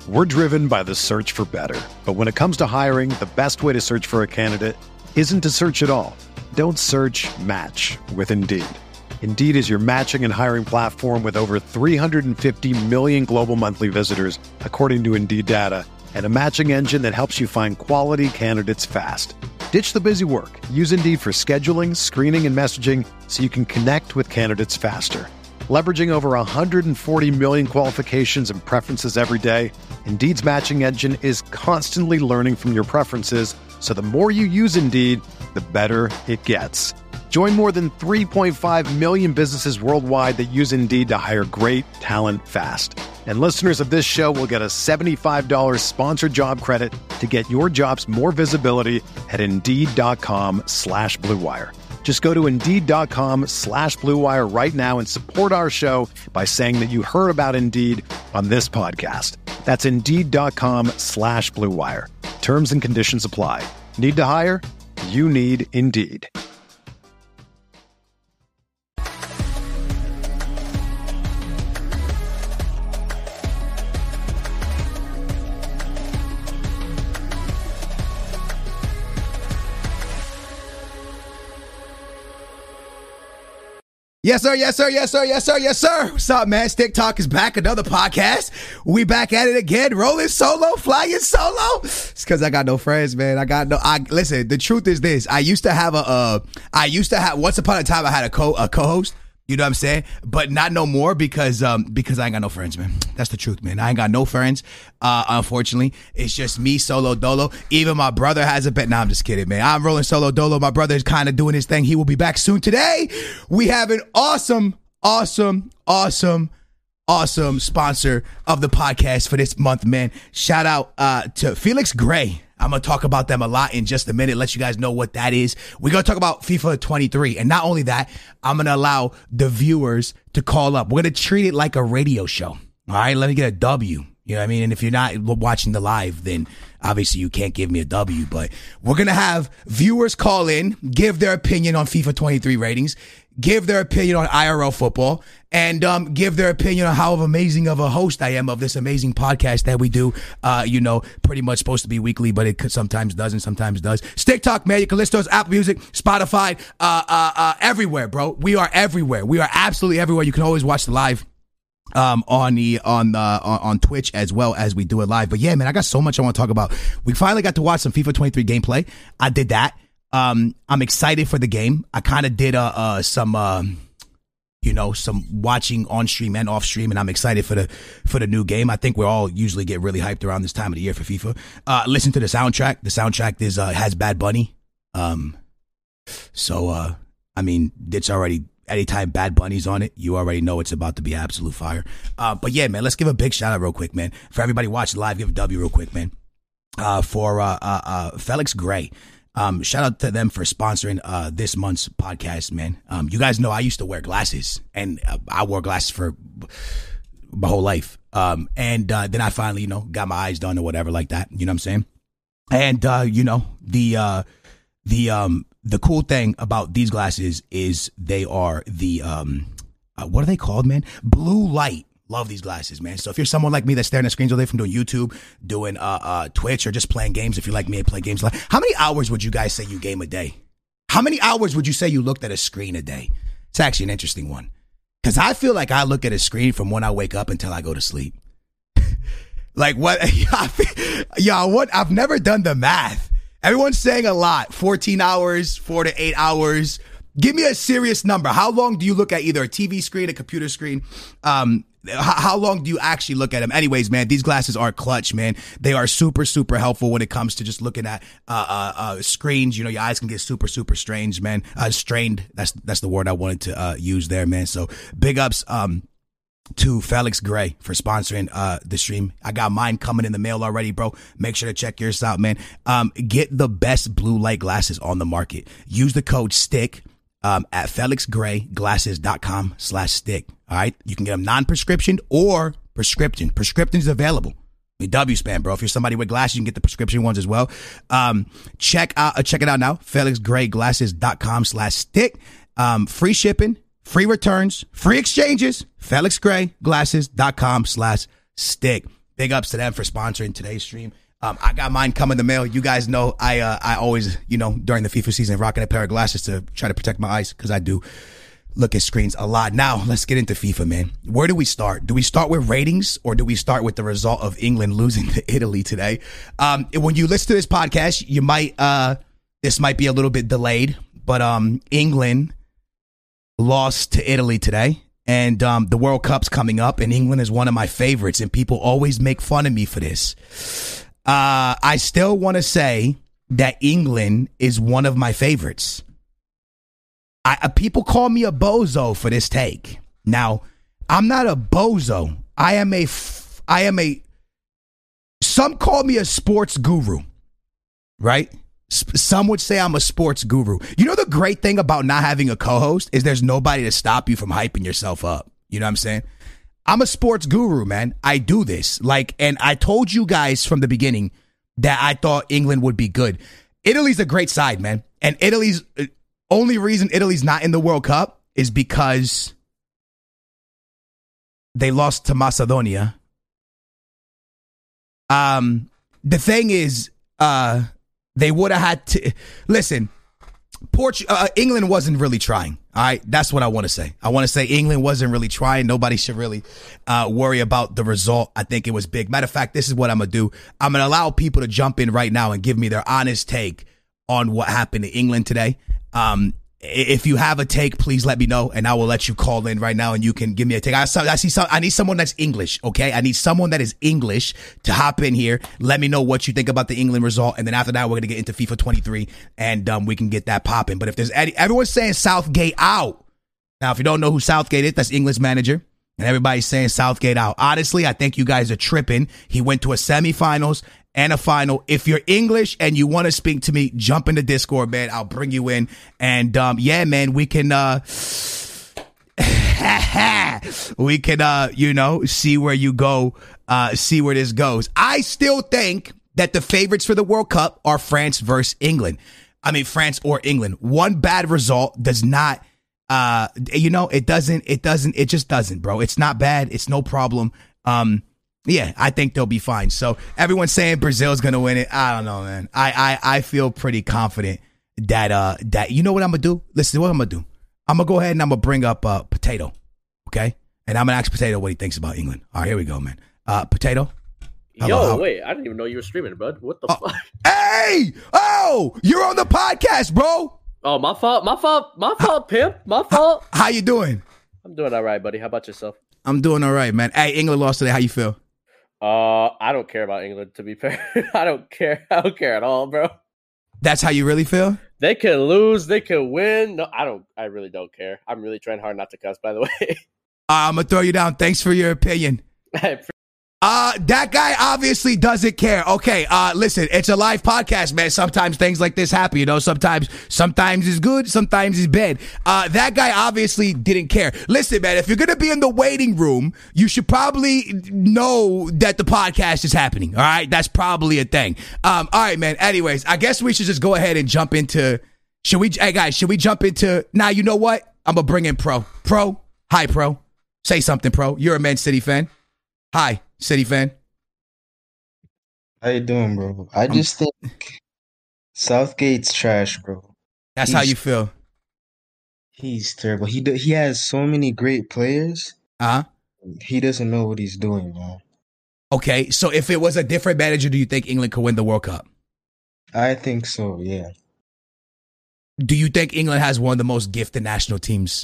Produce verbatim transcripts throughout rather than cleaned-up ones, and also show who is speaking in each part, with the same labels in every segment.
Speaker 1: We're driven by the search for better. But when it comes to hiring, the best way to search for a candidate isn't to search at all. Don't search, match with Indeed. Indeed is your matching and hiring platform with over three hundred fifty million global monthly visitors, according to Indeed data, and a matching engine that helps you find quality candidates fast. Ditch the busy work. Use Indeed for scheduling, screening, and messaging so you can connect with candidates faster. Leveraging over one hundred forty million qualifications and preferences every day, Indeed's matching engine is constantly learning from your preferences, so the more you use Indeed, the better it gets. Join more than three point five million businesses worldwide that use Indeed to hire great talent fast. And listeners of this show will get a seventy-five dollars sponsored job credit to get your jobs more visibility at Indeed.com slash Blue Wire. Just go to Indeed.com slash Blue Wire right now and support our show by saying that you heard about Indeed on this podcast. That's Indeed.com slash Blue Wire. Terms and conditions apply. Need to hire? You need Indeed.
Speaker 2: Yes, sir. Yes, sir. Yes, sir. Yes, sir. Yes, sir. What's up, man? Stick Talk is back. Another podcast. We back at it again. Rolling solo, flying solo. It's because I got no friends, man. I got no. I listen. The truth is this. I used to have a. Uh, I used to have. Once upon a time, I had a co a co-host. You know what I'm saying? But not no more because um because I ain't got no friends, man. That's the truth, man. I ain't got no friends. Uh, unfortunately, it's just me solo dolo. Even my brother has a bet. Nah, I'm just kidding, man. I'm rolling solo dolo. My brother is kind of doing his thing. He will be back soon. Today, we have an awesome, awesome, awesome, awesome sponsor of the podcast for this month, man. Shout out uh to Felix Gray. I'm going to talk about them a lot in just a minute, let you guys know what that is. We're going to talk about FIFA twenty-three. And not only that, I'm going to allow the viewers to call up. We're going to treat it like a radio show. All right, let me get a W. You know what I mean? And if you're not watching the live, then obviously you can't give me a W. But we're going to have viewers call in, give their opinion on FIFA twenty-three ratings, give their opinion on I R L football, and um, give their opinion on how amazing of a host I am of this amazing podcast that we do. Uh, you know, pretty much supposed to be weekly, but it could, sometimes doesn't, sometimes does. Stick Talk, man. You can listen to us, Apple Music, Spotify, uh, uh, uh, everywhere, bro. We are everywhere. We are absolutely everywhere. You can always watch the live um on the on uh on, on Twitch as well as we do it live. But yeah, man, I got so much I want to talk about. We finally got to watch some FIFA twenty-three gameplay. I did that. Um, I'm excited for the game. I kind of did uh, uh some um. You know, some watching on stream and off stream, and I'm excited for the for the new game. I think we all usually get really hyped around this time of the year for FIFA. Uh, listen to the soundtrack. The soundtrack is uh, has Bad Bunny. Um, so uh, I mean, it's already anytime Bad Bunny's on it, you already know it's about to be absolute fire. Uh, but yeah, man, let's give a big shout out real quick, man. For everybody watching live, give a W real quick, man. Uh, for uh, uh, uh, Felix Gray. Um, shout out to them for sponsoring uh, this month's podcast, man. Um, you guys know I used to wear glasses, and uh, I wore glasses for my whole life. Um, and uh, then I finally, you know, got my eyes done or whatever like that. You know what I'm saying? And uh, you know, the uh, the um, the cool thing about these glasses is they are the um, uh, what are they called, man? Blue light. Love these glasses, man. So if you're someone like me that's staring at screens all day from doing YouTube, doing uh, uh, Twitch, or just playing games, if you're like me and play games, like how many hours would you guys say you game a day? How many hours would you say you looked at a screen a day? It's actually an interesting one. Because I feel like I look at a screen from when I wake up until I go to sleep. Like what? Y'all, what? I've never done the math. Everyone's saying a lot. fourteen hours, four to eight hours. Give me a serious number. How long do you look at either a T V screen, a computer screen? Um, how long do you actually look at them? Anyways, man, these glasses are clutch, man. They are super, super helpful when it comes to just looking at uh, uh, uh, screens. You know, your eyes can get super, super strange, man. Uh, strained. That's that's the word I wanted to uh, use there, man. So big ups um, to Felix Gray for sponsoring uh, the stream. I got mine coming in the mail already, bro. Make sure to check yours out, man. Um, get the best blue light glasses on the market. Use the code STICK. Um, at felix gray glasses dot com slash stick. All right. You can get them non-prescription or prescription. Prescription is available. I mean, W span, bro. If you're somebody with glasses, you can get the prescription ones as well. Um, check out, uh, check it out now. felix gray glasses dot com slash stick. Um, free shipping, free returns, free exchanges. felix gray glasses dot com slash stick. big ups to them for sponsoring today's stream. Um, I got mine coming in the mail. You guys know I uh, I always, you know, during the FIFA season, rocking a pair of glasses to try to protect my eyes because I do look at screens a lot. Now, let's get into FIFA, man. Where do we start? Do we start with ratings or do we start with the result of England losing to Italy today? Um, when you listen to this podcast, you might, uh, this might be a little bit delayed, but um, England lost to Italy today. And um, the World Cup's coming up, and England is one of my favorites, and people always make fun of me for this. Uh, I still want to say that England is one of my favorites. I, uh, people call me a bozo for this take. Now, I'm not a bozo. I am a, f- I am a, some call me a sports guru, right? S- some would say I'm a sports guru. You know, the great thing about not having a co-host is there's nobody to stop you from hyping yourself up. You know what I'm saying? I'm a sports guru, man. I do this. Like, and I told you guys from the beginning that I thought England would be good. Italy's a great side, man. And Italy's uh, only reason Italy's not in the World Cup is because they lost to Macedonia. Um, the thing is, uh, they would have had to listen. Port- uh, England wasn't really trying. All right, that's what I want to say. I want to say England wasn't really trying. Nobody should really uh, worry about the result. I think it was big. Matter of fact, this is what I'm gonna do. I'm gonna allow people to jump in right now and give me their honest take on what happened to England today. Um, if you have a take, please let me know, and I will let you call in right now, and you can give me a take. I, I see some. I need someone that's English. Okay, I need someone that is English to hop in here. Let me know what you think about the England result, and then after that, we're gonna get into FIFA twenty-three, and um, we can get that popping. But if there's any, everyone's saying Southgate out. Now, if you don't know who Southgate is, that's England's manager, and everybody's saying Southgate out. Honestly, I think you guys are tripping. He went to a semifinals and a final. If you're English and you want to speak to me, jump in the Discord, man. I'll bring you in. And um, yeah, man, we can uh, we can uh, you know, see where you go, uh, see where this goes. I still think that the favorites for the World Cup are France versus England. I mean, France or England. One bad result does not, uh, you know, it doesn't, it doesn't, it just doesn't, bro. It's not bad. It's no problem. Um, Yeah, I think they'll be fine. So everyone's saying Brazil's gonna win it. I don't know, man. I I, I feel pretty confident that uh that you know what I'm gonna do. Listen, what I'm gonna do. I'm gonna go ahead and I'm gonna bring up uh Potato, okay? And I'm gonna ask Potato what he thinks about England. All right, here we go, man. Uh, Potato.
Speaker 3: Hello, Yo, how- wait! I didn't even know you were streaming, bud. What the
Speaker 2: oh,
Speaker 3: fuck?
Speaker 2: Hey, oh, you're on the podcast, bro.
Speaker 3: Oh, my fault, my fault, my fault, pimp, my fault.
Speaker 2: How, how you doing?
Speaker 3: I'm doing all right, buddy. How about yourself?
Speaker 2: I'm doing all right, man. Hey, England lost today. How you feel?
Speaker 3: Uh, I don't care about England, to be fair. I don't care. I don't care at all, bro.
Speaker 2: That's how you really feel?
Speaker 3: They can lose. They can win. No, I don't. I really don't care. I'm really trying hard not to cuss, by the way.
Speaker 2: uh, I'm going to throw you down. Thanks for your opinion. Uh, that guy obviously doesn't care. Okay, uh, listen, it's a live podcast, man. Sometimes things like this happen, you know. Sometimes, sometimes it's good, sometimes it's bad. Uh, that guy obviously didn't care. Listen, man, if you're gonna be in the waiting room, you should probably know that the podcast is happening. All right, that's probably a thing. Um, all right, man. Anyways, I guess we should just go ahead and jump into. Should we, hey guys? Should we jump into? Now, you know what? I'm gonna bring in Pro. Pro, hi, Pro. Say something, Pro. You're a Man City fan. Hi. City fan.
Speaker 4: How you doing, bro? I just think Southgate's trash, bro.
Speaker 2: That's
Speaker 4: he's,
Speaker 2: how you feel.
Speaker 4: He's terrible. He do, he has so many great players.
Speaker 2: Uh-huh.
Speaker 4: He doesn't know what he's doing, man.
Speaker 2: Okay, so if it was a different manager, do you think England could win the World Cup?
Speaker 4: I think so, yeah.
Speaker 2: Do you think England has one of the most gifted national teams?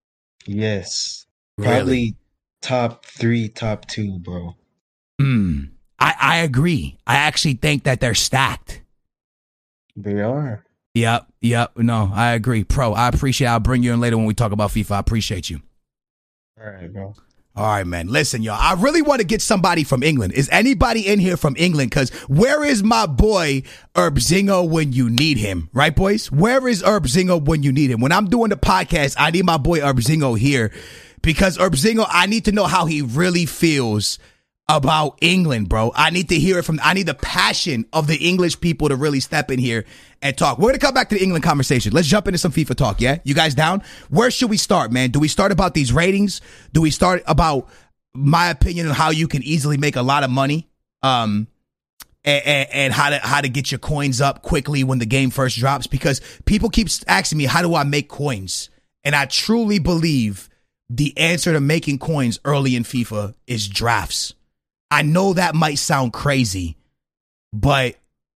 Speaker 4: Yes.
Speaker 2: Really?
Speaker 4: Probably top three, top two, bro.
Speaker 2: Hmm. I, I agree. I actually think that they're stacked.
Speaker 4: They are.
Speaker 2: Yep. Yep. No, I agree. Pro, I appreciate it. I'll bring you in later when we talk about FIFA. I appreciate you.
Speaker 4: All right, bro.
Speaker 2: All right, man. Listen, y'all. I really want to get somebody from England. Is anybody in here from England? Because where is my boy Erbzingo when you need him? Right, boys? Where is Erbzingo when you need him? When I'm doing the podcast, I need my boy Erbzingo here. Because Erbzingo, I need to know how he really feels about England, bro. I need to hear it from, I need the passion of the English people to really step in here and talk. We're going to come back to the England conversation. Let's jump into some FIFA talk, yeah? You guys down? Where should we start, man? Do we start about these ratings? Do we start about my opinion on how you can easily make a lot of money Um, and, and, and how to how to get your coins up quickly when the game first drops, because people keep asking me, how do I make coins? And I truly believe the answer to making coins early in FIFA is drafts. I know that might sound crazy, but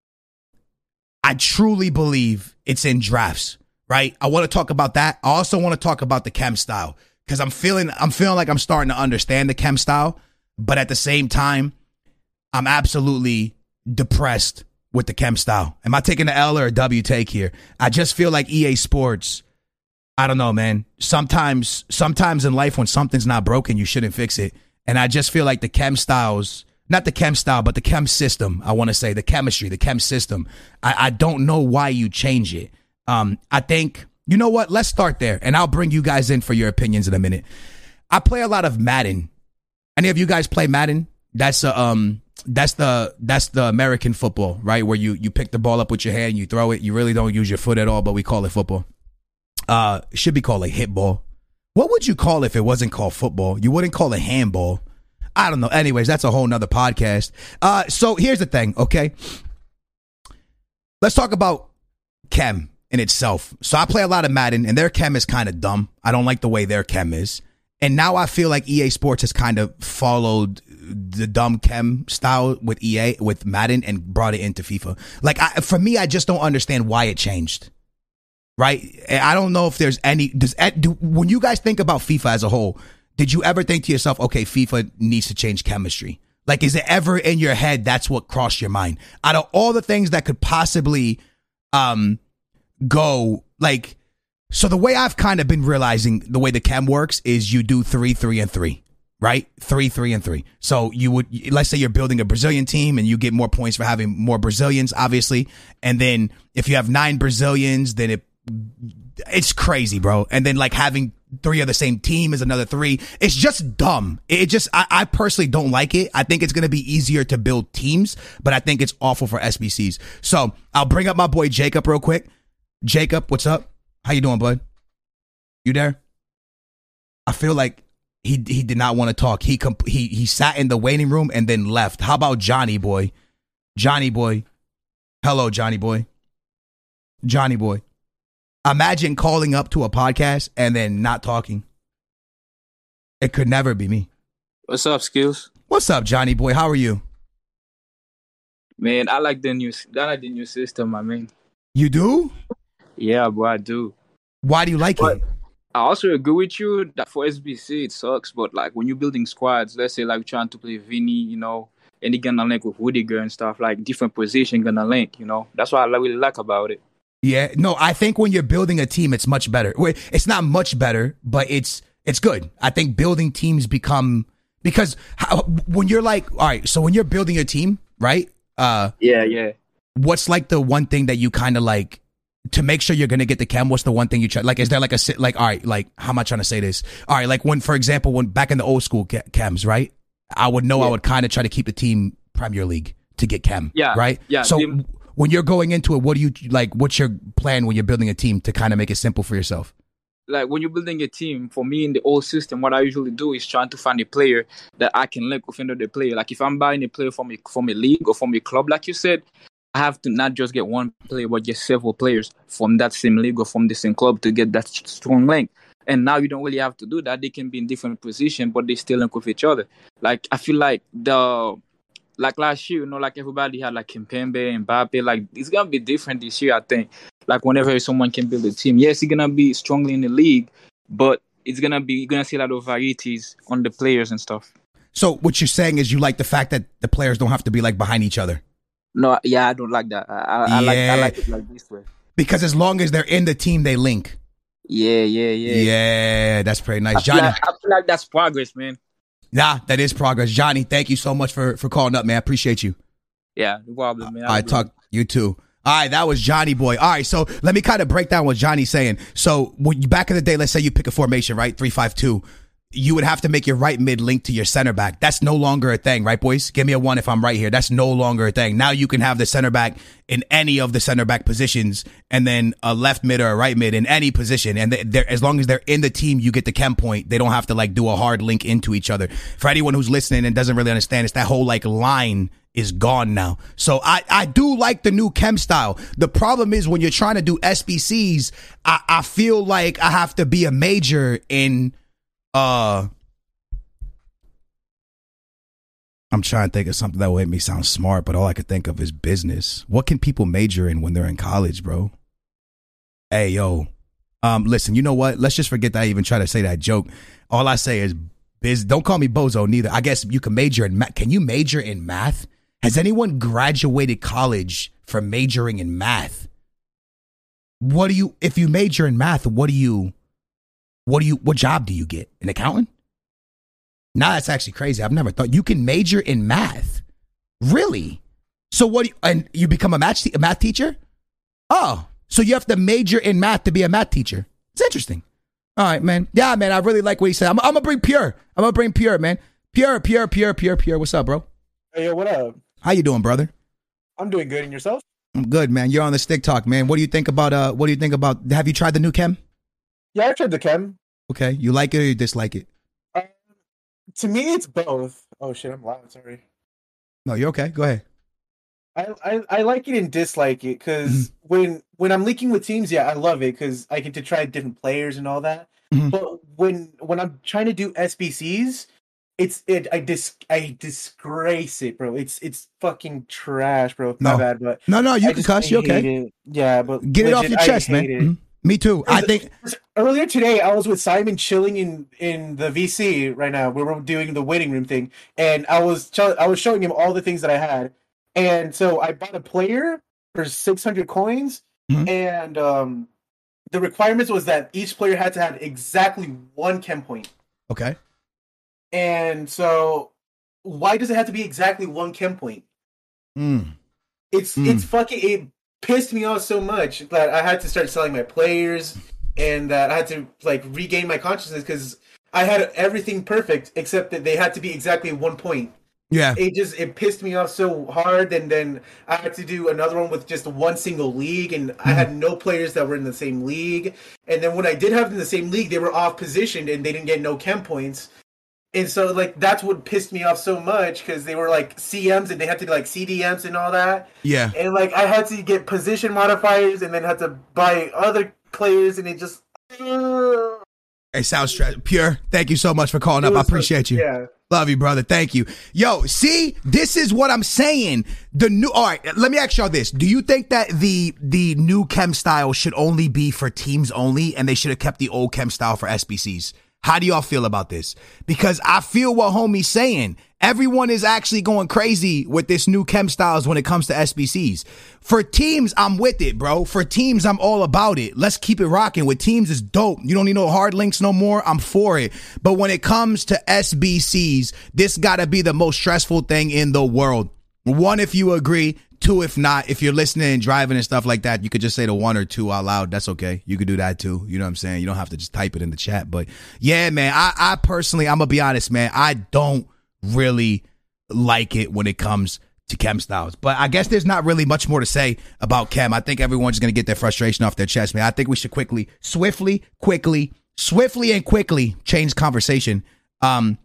Speaker 2: I truly believe it's in drafts, right? I want to talk about that. I also want to talk about the chem style, because I'm feeling I'm feeling like I'm starting to understand the chem style, but at the same time, I'm absolutely depressed with the chem style. Am I taking the L or a W take here? I just feel like E A Sports, I don't know, man. Sometimes, sometimes in life when something's not broken, you shouldn't fix it. And I just feel like the chem styles, not the chem style, but the chem system, I want to say, the chemistry, the chem system, I, I don't know why you change it. Um, I think, you know what? Let's start there, and I'll bring you guys in for your opinions in a minute. I play a lot of Madden. Any of you guys play Madden? That's a, um, that's the that's the American football, right? Where you you pick the ball up with your hand, and you throw it. You really don't use your foot at all, but we call it football. Uh, it should be called a hit ball. What would you call it if it wasn't called football? You wouldn't call it handball. I don't know. Anyways, that's a whole nother podcast. Uh, so here's the thing, okay? Let's talk about chem in itself. So I play a lot of Madden, and their chem is kind of dumb. I don't like the way their chem is. And now I feel like E A Sports has kind of followed the dumb chem style with E A, with Madden, and brought it into FIFA. Like, I, for me, I just don't understand why it changed. Right? I don't know if there's any, does, do, when you guys think about FIFA as a whole, did you ever think to yourself, okay, FIFA needs to change chemistry? Like, is it ever in your head that's what crossed your mind? Out of all the things that could possibly um go, like, so the way I've kind of been realizing the way the chem works is you do three, three, and three, right? Three, three, and three. So you would, let's say you're building a Brazilian team and you get more points for having more Brazilians, obviously. And then if you have nine Brazilians, then it, it's crazy, bro. And then like having three of the same team is another three. It's just dumb. It just, I, I personally don't like it. I think it's going to be easier to build teams, but I think it's awful for S B Cs. So I'll bring up my boy Jacob real quick. Jacob, what's up? How you doing, bud? You there? I feel like he he did not want to talk. He comp- he he sat in the waiting room and then left. How about Johnny boy? Johnny boy. Hello, Johnny boy. Johnny boy. Imagine calling up to a podcast and then not talking. It could never be me.
Speaker 5: What's up, Skills?
Speaker 2: What's up, Johnny boy? How are you?
Speaker 5: Man, I like the new I like the new system, I mean.
Speaker 2: You do?
Speaker 5: Yeah, bro, I do.
Speaker 2: Why do you like
Speaker 5: but
Speaker 2: it?
Speaker 5: I also agree with you that for S B C it sucks, but like when you're building squads, let's say like trying to play Vinny, you know, and you're gonna link with Rudiger and stuff, like different position gonna link, you know. That's what I really like about it.
Speaker 2: Yeah, no, I think when you're building a team, it's much better. It's not much better, but it's it's good. I think building teams become, because how, when you're like, all right, so when you're building a team, right? Uh,
Speaker 5: yeah, yeah.
Speaker 2: What's like the one thing that you kind of like, to make sure you're going to get the chem? What's the one thing you try? Like, is there like a, like, all right, like, how am I trying to say this? All right, like when, for example, when back in the old school chems, right? I would know, yeah. I would kind of try to keep the team Premier League to get chem,
Speaker 5: yeah,
Speaker 2: right?
Speaker 5: Yeah.
Speaker 2: So
Speaker 5: the,
Speaker 2: when you're going into it, what do you like? What's your plan when you're building a team to kind of make it simple for yourself?
Speaker 5: Like when you're building a team, for me in the old system, what I usually do is trying to find a player that I can link with another player. Like if I'm buying a player from a from a league or from a club, like you said, I have to not just get one player, but get several players from that same league or from the same club to get that strong link. And now you don't really have to do that. They can be in different positions, but they still link with each other. Like I feel like the like last year, you know, like everybody had like Kimpembe and Mbappe. Like it's gonna be different this year, I think. Like whenever someone can build a team, yes, it's gonna be strongly in the league, but it's gonna be you're gonna see a lot of varieties on the players and stuff.
Speaker 2: So what you're saying is you like the fact that the players don't have to be like behind each other.
Speaker 5: No, yeah, I don't like that. I, I, yeah. I like I like it like this way.
Speaker 2: Because as long as they're in the team, they link.
Speaker 5: Yeah, yeah, yeah.
Speaker 2: Yeah, that's pretty nice,
Speaker 5: I
Speaker 2: Johnny.
Speaker 5: Like, I feel like that's progress, man.
Speaker 2: Nah, that is progress, Johnny. Thank you so much for for calling up, man. I appreciate you.
Speaker 5: Yeah, no problem, man.
Speaker 2: I talk you too. All right, that was Johnny boy. All right, so let me kind of break down what Johnny's saying. So when you, back in the day, let's say you pick a formation, right? three five two. You would have to make your right mid link to your center back. That's no longer a thing, right, boys? Give me a one if I'm right here. That's no longer a thing. Now you can have the center back in any of the center back positions, and then a left mid or a right mid in any position. And they're, as long as they're in the team, you get the chem point. They don't have to like do a hard link into each other. For anyone who's listening and doesn't really understand, it's that whole like line is gone now. So I, I do like the new chem style. The problem is when you're trying to do S B Cs, I, I feel like I have to be a major in uh I'm trying to think of something that would make me sound smart, but all I could think of is business. What can people major in when they're in college, bro? Hey, yo. Um, listen, you know what? Let's just forget that I even try to say that joke. All I say is biz. Don't call me bozo neither. I guess you can major in math. Can you major in math? Has anyone graduated college for majoring in math? What do you, if you major in math, what do you, what do you, what job do you get? An accountant? Nah, that's actually crazy. I've never thought you can major in math. Really? So what do you, and you become a math, a math teacher? Oh, so you have to major in math to be a math teacher. It's interesting. All right, man. Yeah, man, I really like what he said. I'm, I'm going to bring Pure. I'm going to bring Pure, man. Pure, Pure, Pure, Pure, Pure. What's up, bro?
Speaker 6: Hey, yo, what up?
Speaker 2: How you doing, brother?
Speaker 6: I'm doing good. And yourself?
Speaker 2: I'm good, man. You're on the Stick Talk, man. What do you think about, uh, what do you think about, have you tried the new chem?
Speaker 6: Yeah, I tried the chem.
Speaker 2: Okay. You like it or you dislike it?
Speaker 6: Uh, to me, it's both. Oh, shit, I'm loud. Sorry.
Speaker 2: No, you're okay. Go ahead.
Speaker 6: I, I, I like it and dislike it because
Speaker 2: Mm-hmm.
Speaker 6: when when I'm leaking with teams, yeah, I love it because I get to try different players and all that.
Speaker 2: Mhm.
Speaker 6: But when when I'm trying to do S B Cs, it's it I dis I disgrace it, bro. It's it's fucking trash, bro. My
Speaker 2: No.
Speaker 6: bad, but
Speaker 2: No, no, you
Speaker 6: I
Speaker 2: can
Speaker 6: just
Speaker 2: cuss. You
Speaker 6: hate
Speaker 2: okay.
Speaker 6: it. Yeah, but
Speaker 2: Get it off
Speaker 6: legit,
Speaker 2: your
Speaker 6: I
Speaker 2: chest, man.
Speaker 6: hate it.
Speaker 2: Mhm. Me too. I think,
Speaker 6: Earlier today, I was with Simon chilling in, in the V C right now. We were doing the waiting room thing, and I was ch- I was showing him all the things that I had. And so I bought a player for six hundred coins,
Speaker 2: Mhm.
Speaker 6: and um, the requirements was that each player had to have exactly one chem point.
Speaker 2: okay.
Speaker 6: And so, why does it have to be exactly one chem point?
Speaker 2: Mm.
Speaker 6: It's
Speaker 2: Mm.
Speaker 6: it's fucking it pissed me off so much that I had to start selling my players and that I had to like regain my consciousness because I had everything perfect except that they had to be exactly one point.
Speaker 2: Yeah.
Speaker 6: It just it pissed me off so hard, and then I had to do another one with just one single league, and I had no players that were in the same league. And then when I did have them in the same league, they were off positioned and they didn't get no chem points. And so like that's what pissed me off so much because they were like C Ms and they had to be like C D Ms and all that.
Speaker 2: Yeah.
Speaker 6: And like I had to get position modifiers and then had to buy other players, and it just uh,
Speaker 2: Hey, sounds stress. Pure. Thank you so much for calling
Speaker 6: it
Speaker 2: up. I
Speaker 6: was so-
Speaker 2: appreciate you.
Speaker 6: Yeah.
Speaker 2: Love you, brother. Thank you. Yo, see, this is what I'm saying. The new, all right, let me ask y'all this. Do you think that the, the new chem style should only be for teams only and they should have kept the old chem style for S B Cs? How do y'all feel about this? Because I feel what homie's saying. Everyone is actually going crazy with this new chem styles when it comes to S B Cs. For teams, I'm with it, bro. For teams, I'm all about it. Let's keep it rocking. With teams, it's dope. You don't need no hard links no more. I'm for it. But when it comes to S B Cs, this gotta be the most stressful thing in the world. One, if you agree. Two, if not. If you're listening and driving and stuff like that, you could just say the one or two out loud. That's okay. You could do that too. You know what I'm saying? You don't have to just type it in the chat. But yeah, man, I, I personally, I'm gonna be honest, man. I don't really like it when it comes to chem styles. But I guess there's not really much more to say about chem. I think everyone's just going to get their frustration off their chest, man. I think we should quickly, swiftly, quickly, swiftly and quickly change conversation um,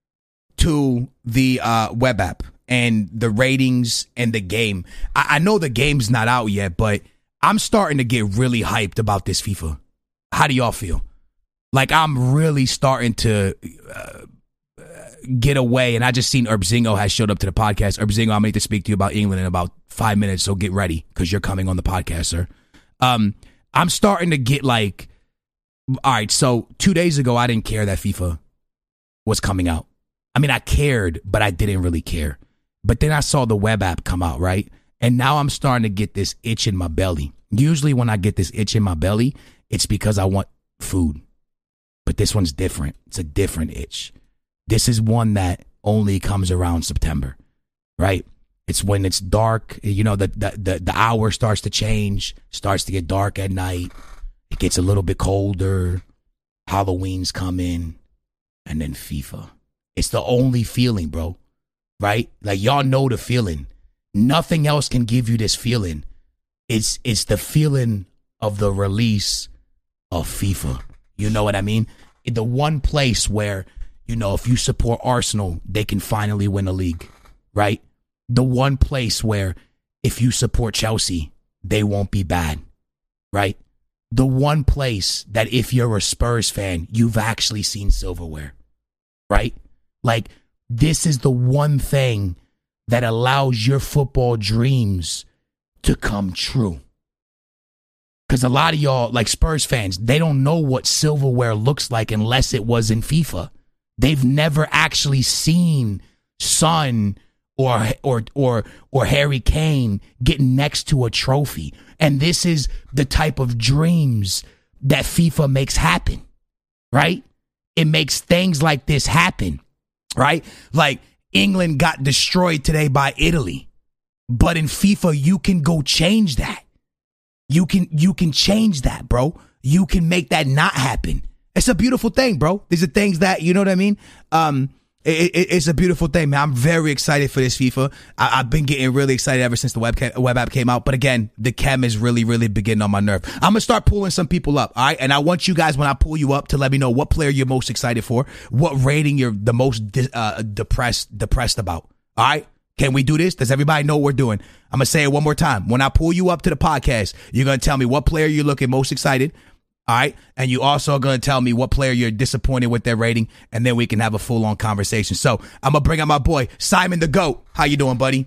Speaker 2: to the uh, web app and the ratings and the game. I, I know the game's not out yet, but I'm starting to get really hyped about this FIFA. How do y'all feel? Like, I'm really starting to uh, get away, and I just seen Herbzinho has showed up to the podcast. Herbzinho, I'm going to need to speak to you about England in about five minutes, so get ready, because you're coming on the podcast, sir. Um, I'm starting to get like, all right, so two days ago, I didn't care that FIFA was coming out. I mean, I cared, but I didn't really care. But then I saw the web app come out, right? And now I'm starting to get this itch in my belly. Usually when I get this itch in my belly, it's because I want food. But this one's different. It's a different itch. This is one that only comes around September, right? It's when it's dark, you know, the, the, the, the hour starts to change, starts to get dark at night. It gets a little bit colder. Halloween's come in, and then FIFA. It's the only feeling, bro, right? Like, y'all know the feeling. Nothing else can give you this feeling. It's it's the feeling of the release of FIFA. You know what I mean? The one place where, you know, if you support Arsenal, they can finally win a league, right? the one place where if you support Chelsea, they won't be bad, right? The one place that if you're a Spurs fan, you've actually seen silverware, right? Like, this is the one thing that allows your football dreams to come true. Because a lot of y'all, like Spurs fans, they don't know what silverware looks like unless it was in FIFA. They've never actually seen Son or or or or Harry Kane getting next to a trophy. And this is the type of dreams that FIFA makes happen, right? It makes things like this happen, right? Like England got destroyed today by Italy, but in FIFA you can go change that. You can you can change that, bro. You can make that not happen. It's a beautiful thing, bro. These are things that, you know what I mean? Um, it, it, it's a beautiful thing, man. I'm very excited for this FIFA. I, I've been getting really excited ever since the web, ca- web app came out. But again, the chem is really, really beginning on my nerve. I'm going to start pulling some people up, all right? And I want you guys, when I pull you up, to let me know what player you're most excited for, what rating you're the most di- uh, depressed depressed about, all right? Can we do this? Does everybody know what we're doing? I'm going to say it one more time. When I pull you up to the podcast, you're going to tell me what player you're looking most excited. All right. And you also are going to tell me what player you're disappointed with their rating. And then we can have a full on conversation. So I'm going to bring out my boy, Simon the GOAT. How you doing, buddy?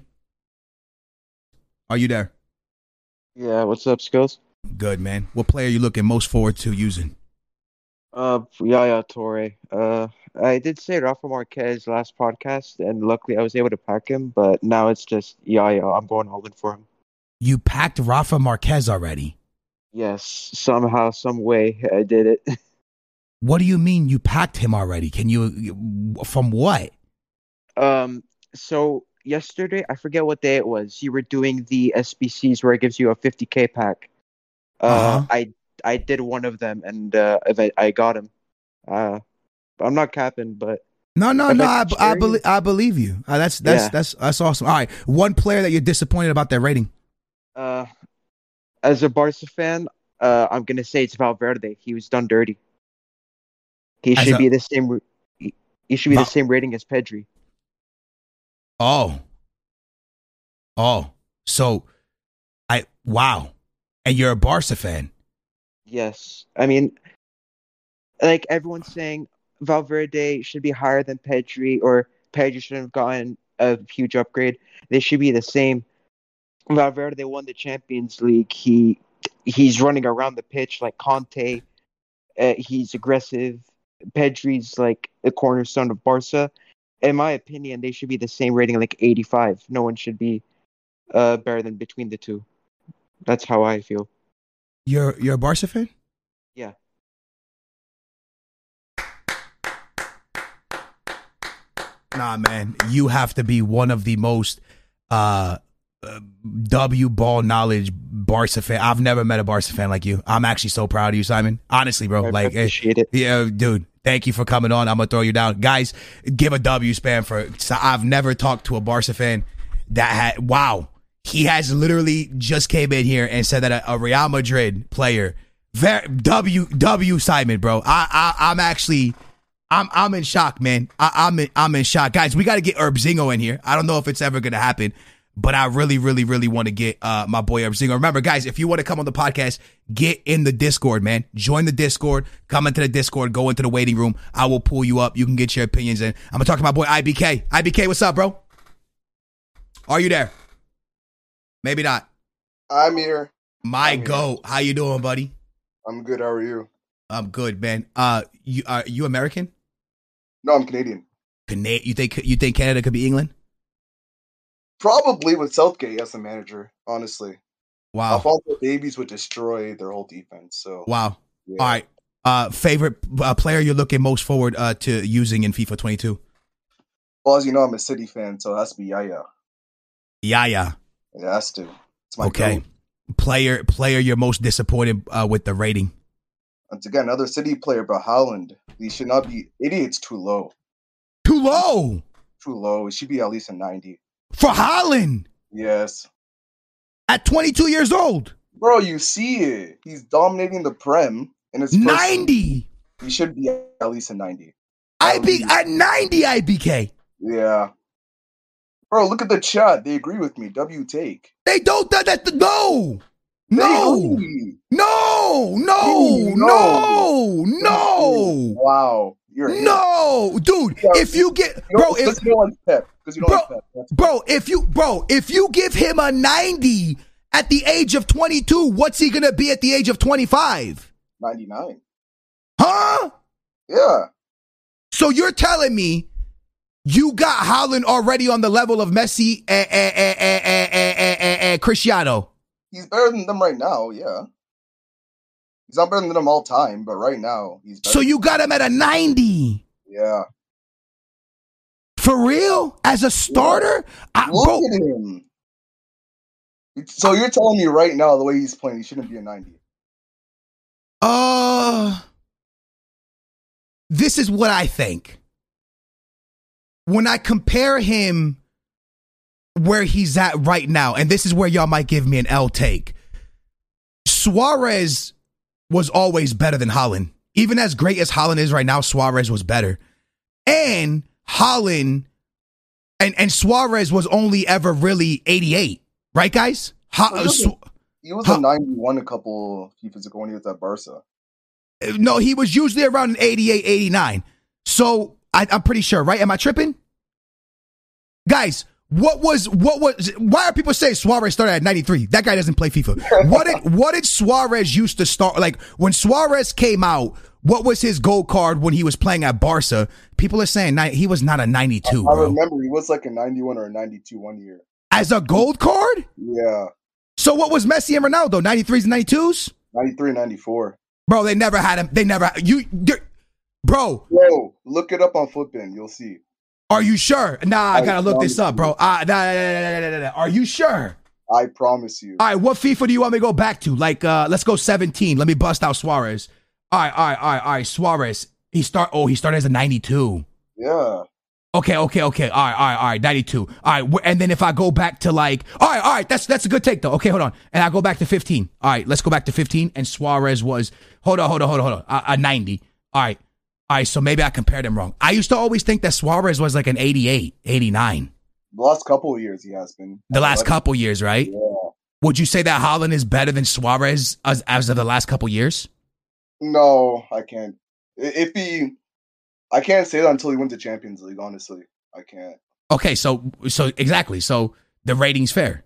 Speaker 2: Are you there?
Speaker 7: Yeah. What's up, Skills?
Speaker 2: Good, man. What player are you looking most forward to using?
Speaker 7: Uh, Yaya Toure. Uh, I did say Rafa Marquez last podcast, and luckily I was able to pack him. But now it's just Yaya. I'm going all in for him.
Speaker 2: You packed Rafa Marquez already?
Speaker 7: Yes, somehow, some way, I did it.
Speaker 2: What do you mean you packed him already? Can you, from what?
Speaker 7: Um, so yesterday, I forget what day it was. You were doing the S B Cs where it gives you a fifty K pack. Uh,
Speaker 2: Uh-huh.
Speaker 7: I I did one of them, and uh, I, I got him. Uh, I'm not capping, but
Speaker 2: No, no,
Speaker 7: I'd
Speaker 2: no.
Speaker 7: like to
Speaker 2: I, I
Speaker 7: share you.
Speaker 2: believe I believe you. Uh, that's that's
Speaker 7: Yeah.
Speaker 2: that's that's awesome. All right, one player that you're disappointed about their rating.
Speaker 7: uh, as a Barca fan, uh, I'm gonna say it's Valverde. He was done dirty. He
Speaker 2: As
Speaker 7: should
Speaker 2: a-
Speaker 7: be the same. He he should be
Speaker 2: Val-
Speaker 7: the same rating as Pedri.
Speaker 2: Oh, oh. So, I wow, and you're a Barca fan.
Speaker 7: Yes, I mean, like everyone's saying, Valverde should be higher than Pedri, or Pedri should have gotten a huge upgrade. They should be the same. Valverde won the Champions League. He he's running around the pitch like Conte. Uh, he's aggressive. Pedri's like the cornerstone of Barca. In my opinion, they should be the same rating, like eighty-five. No one should be uh, better than between the two. That's how I feel.
Speaker 2: You're you're a Barca fan?
Speaker 7: Yeah.
Speaker 2: Nah, man. You have to be one of the most uh, uh, W ball knowledge Barca fan. I've never met a Barca fan like you. I'm actually so proud of you, Simon. Honestly, bro.
Speaker 7: I
Speaker 2: like, eh,
Speaker 7: appreciate it.
Speaker 2: yeah, dude. Thank you for coming on. I'm gonna throw you down, guys. Give a W span for. So I've never talked to a Barca fan that had. Wow, he has literally just came in here and said that a, a Real Madrid player. Very, W W Simon, bro. I, I I'm actually. I'm I'm in shock, man. I, I'm in I'm in shock, guys. We got to get Herbzinho in here. I don't know if it's ever gonna happen, but I really, really, really want to get uh, my boy Herbzinho. Remember, guys, if you want to come on the podcast, get in the Discord, man. Join the Discord. Come into the Discord. Go into the waiting room. I will pull you up. You can get your opinions in. I'm gonna talk to my boy I B K. I B K, what's up, bro? Are you there? Maybe not.
Speaker 8: I'm here.
Speaker 2: My
Speaker 8: I'm here.
Speaker 2: goat. How you doing, buddy?
Speaker 8: I'm good. How are you?
Speaker 2: I'm good, man. Uh, you are you American?
Speaker 8: No, I'm Canadian.
Speaker 2: Cana- You think you think Canada could be England?
Speaker 8: Probably with Southgate as the manager, honestly.
Speaker 2: Wow.
Speaker 8: Alfonso Davies would destroy their whole defense. So
Speaker 2: Wow.
Speaker 8: yeah.
Speaker 2: All right. Uh, favorite uh, player you're looking most forward uh, to using in FIFA twenty-two?
Speaker 8: Well, as you know, I'm a City fan, so it has to be Yaya.
Speaker 2: Yaya.
Speaker 8: It has to. It's my
Speaker 2: Okay.
Speaker 8: goat.
Speaker 2: Player player you're most disappointed uh, with the rating?
Speaker 8: Once again, another City player, but Haaland. He should not be. eighty-eight's too low.
Speaker 2: Too low
Speaker 8: Too low. It should be at least a ninety.
Speaker 2: for Haaland
Speaker 8: Yes.
Speaker 2: at twenty-two years old.
Speaker 8: Bro, you see it. He's dominating the Prem in his first
Speaker 2: ninety.
Speaker 8: He should be at least a ninety.
Speaker 2: I B at ninety I B K.
Speaker 8: Yeah. Bro, look at the chat. They agree with me. W take.
Speaker 2: They don't. That, that no,
Speaker 8: They
Speaker 2: no,
Speaker 8: agree.
Speaker 2: no, no, no, no,
Speaker 8: Wow. You're a hater.
Speaker 2: no, dude.
Speaker 8: Yeah.
Speaker 2: If you get,
Speaker 8: You know,
Speaker 2: bro,
Speaker 8: because
Speaker 2: if
Speaker 8: you don't like Pep. Because you don't
Speaker 2: bro,
Speaker 8: like Pep. That's
Speaker 2: bro, if you, bro, if you give him a ninety at the age of twenty-two, what's he gonna be at the age of twenty-five?
Speaker 8: ninety-nine.
Speaker 2: Huh?
Speaker 8: Yeah.
Speaker 2: So you're telling me you got Haaland already on the level of Messi and, and, and, and, and, and, and Cristiano?
Speaker 8: He's better than them right now, yeah. He's not better than them all time, but right now, he's better.
Speaker 2: So you got him at a ninety?
Speaker 8: Yeah.
Speaker 2: For real? As a starter? I,
Speaker 8: Look
Speaker 2: bro,
Speaker 8: at him. So you're telling me right now, the way he's playing, he shouldn't be a ninety.
Speaker 2: uh, this is what I think. When I compare him where he's at right now, and this is where y'all might give me an L take, Suarez was always better than Haaland. Even as great as Haaland is right now, Suarez was better. And Haaland and, and Suarez was only ever really eighty-eight. Right, guys? Ha-
Speaker 8: He was,
Speaker 2: Su-
Speaker 8: he was
Speaker 2: ha-
Speaker 8: a ninety-one a couple FIFAs ago when he was at Barca.
Speaker 2: no, he was usually around an eighty-eight, eighty-nine. So I, I'm pretty sure, right? Am I tripping? Guys, what was, what was, why are people saying Suarez started at ninety-three? That guy doesn't play FIFA. What did, what did Suarez used to start? Like, when Suarez came out, what was his gold card when he was playing at Barca? People are saying ni- he was not a ninety-two,
Speaker 8: I
Speaker 2: bro.
Speaker 8: remember he was like a ninety-one or a ninety-two one year.
Speaker 2: As a gold card?
Speaker 8: Yeah.
Speaker 2: So what was Messi and Ronaldo? ninety-threes and ninety-twos?
Speaker 8: ninety-three, ninety-four.
Speaker 2: Bro, they never had him. They never, you, you're- bro,
Speaker 8: Bro, look it up on Footbin. You'll see.
Speaker 2: are you sure? Nah, I
Speaker 8: I
Speaker 2: gotta look this
Speaker 8: promise
Speaker 2: up, bro.
Speaker 8: you.
Speaker 2: Uh, nah, nah, nah, nah, nah, nah, nah. Are you sure?
Speaker 8: I promise you.
Speaker 2: All right, what FIFA do you want me to go back to? Like, uh, let's go seventeen. Let me bust out Suarez. All right, all right, all right, all right. Suarez. He start. Oh, he started as a ninety-two.
Speaker 8: Yeah.
Speaker 2: Okay, okay, okay. All right, all right, all right. ninety-two. All right, wh- and then if I go back to like, all right, all right. That's that's a good take though. Okay, hold on. And I go back to fifteen. All right, let's go back to fifteen. And Suarez was. Hold on, hold on, hold on, hold on. A, a ninety. All right, all right. So maybe I compared him wrong. I used to always think that Suarez was like an eighty-eight, eighty-nine.
Speaker 8: The last couple of years he has been.
Speaker 2: The last couple years, right?
Speaker 8: Yeah.
Speaker 2: Would you say that Haaland is better than Suarez as, as of the last couple years?
Speaker 8: No, I can't. I- If he, I can't say that until he wins the Champions League. Honestly, I can't.
Speaker 2: Okay, so so exactly. So the rating's fair.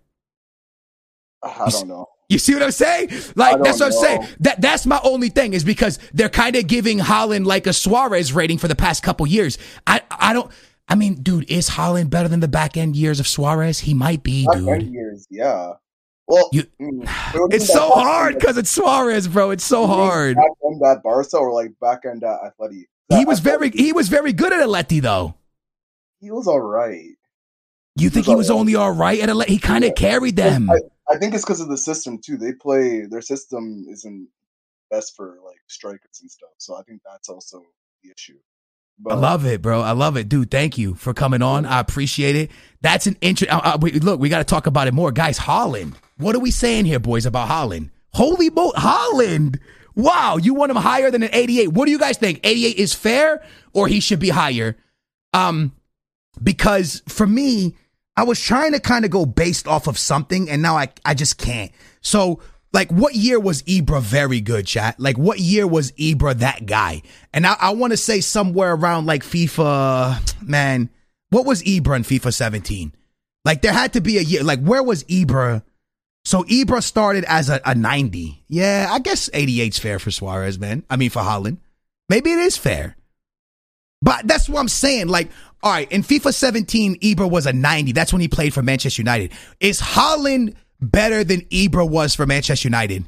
Speaker 8: I don't know.
Speaker 2: You see what I'm saying?
Speaker 8: I
Speaker 2: Like
Speaker 8: don't
Speaker 2: that's what I'm
Speaker 8: know.
Speaker 2: saying. That that's my only thing is because they're kind of giving Haaland like a Suarez rating for the past couple years. I I don't. I mean, dude, is Haaland better than the back end years of Suarez? He might be,
Speaker 8: Back end
Speaker 2: dude.
Speaker 8: years, yeah. Well,
Speaker 2: You-
Speaker 8: mm, it would
Speaker 2: It's
Speaker 8: be
Speaker 2: so
Speaker 8: that back
Speaker 2: hard
Speaker 8: end-
Speaker 2: because it's Suarez, bro. It's so
Speaker 8: you mean
Speaker 2: hard.
Speaker 8: Back end at Barca or like back end at Atleti?
Speaker 2: He was
Speaker 8: Atleti-
Speaker 2: very he was very good at Atleti though.
Speaker 8: He was all right.
Speaker 2: You think he was only all right at Atleti? He kind of carried them.
Speaker 8: I, I think it's because of the system too. They play their system isn't best for like strikers and stuff. So I think that's also the issue. But
Speaker 2: I love it, bro. I love it, dude. Thank you for coming on. I appreciate it. That's an interest. Uh, uh, we, look, we got to talk about it more, guys. Haaland. What are we saying here, boys, about Haaland? Holy mo, Haaland! Wow, you want him higher than an eighty-eight? What do you guys think? eighty-eight is fair, or he should be higher? Um, because for me, I was trying to kind of go based off of something, and now I I just can't. So. Like, what year was Ibra very good, chat? Like, what year was Ibra that guy? And I, I want to say somewhere around, like, FIFA, man, what was Ibra in FIFA seventeen? Like, there had to be a year. Like, where was Ibra? So, Ibra started as a, a ninety. Yeah, I guess eighty-eight's fair for Suarez, man. I mean, for Haaland. Maybe it is fair. But that's what I'm saying. Like, all right, in FIFA seventeen, Ibra was a ninety. That's when he played for Manchester United. Is Haaland better than Ibra was for Manchester United?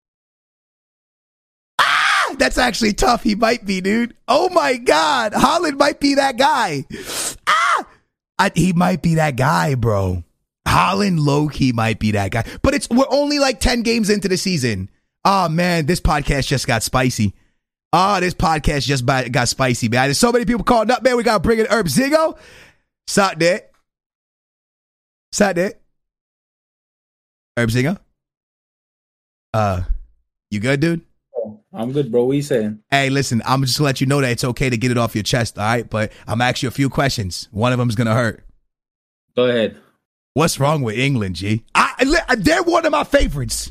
Speaker 2: Ah, that's actually tough. He might be, dude. Oh my God. Haaland might be that guy. Ah, I, he might be that guy, bro. Haaland low-key might be that guy. But it's we're only like ten games into the season. Oh man, this podcast just got spicy. Oh, this podcast just got spicy, man. There's so many people calling up, man. We got to bring in Herb Zigo. Suck that. Suck that. Herb Zinger? Uh, you good, dude?
Speaker 5: I'm good, bro. What you saying?
Speaker 2: Hey, listen, I'm just gonna let you know that it's okay to get it off your chest, all right? But I'm gonna ask you a few questions. One of them's gonna hurt.
Speaker 9: Go ahead.
Speaker 2: What's wrong with England, G? I, they're one of my favorites.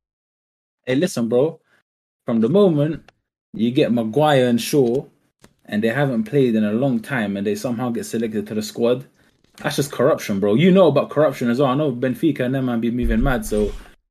Speaker 9: Hey, listen, bro. From the moment you get Maguire and Shaw, and they haven't played in a long time, and they somehow get selected to the squad, that's just corruption, bro. You know about corruption as well. I know Benfica and them man be moving mad, so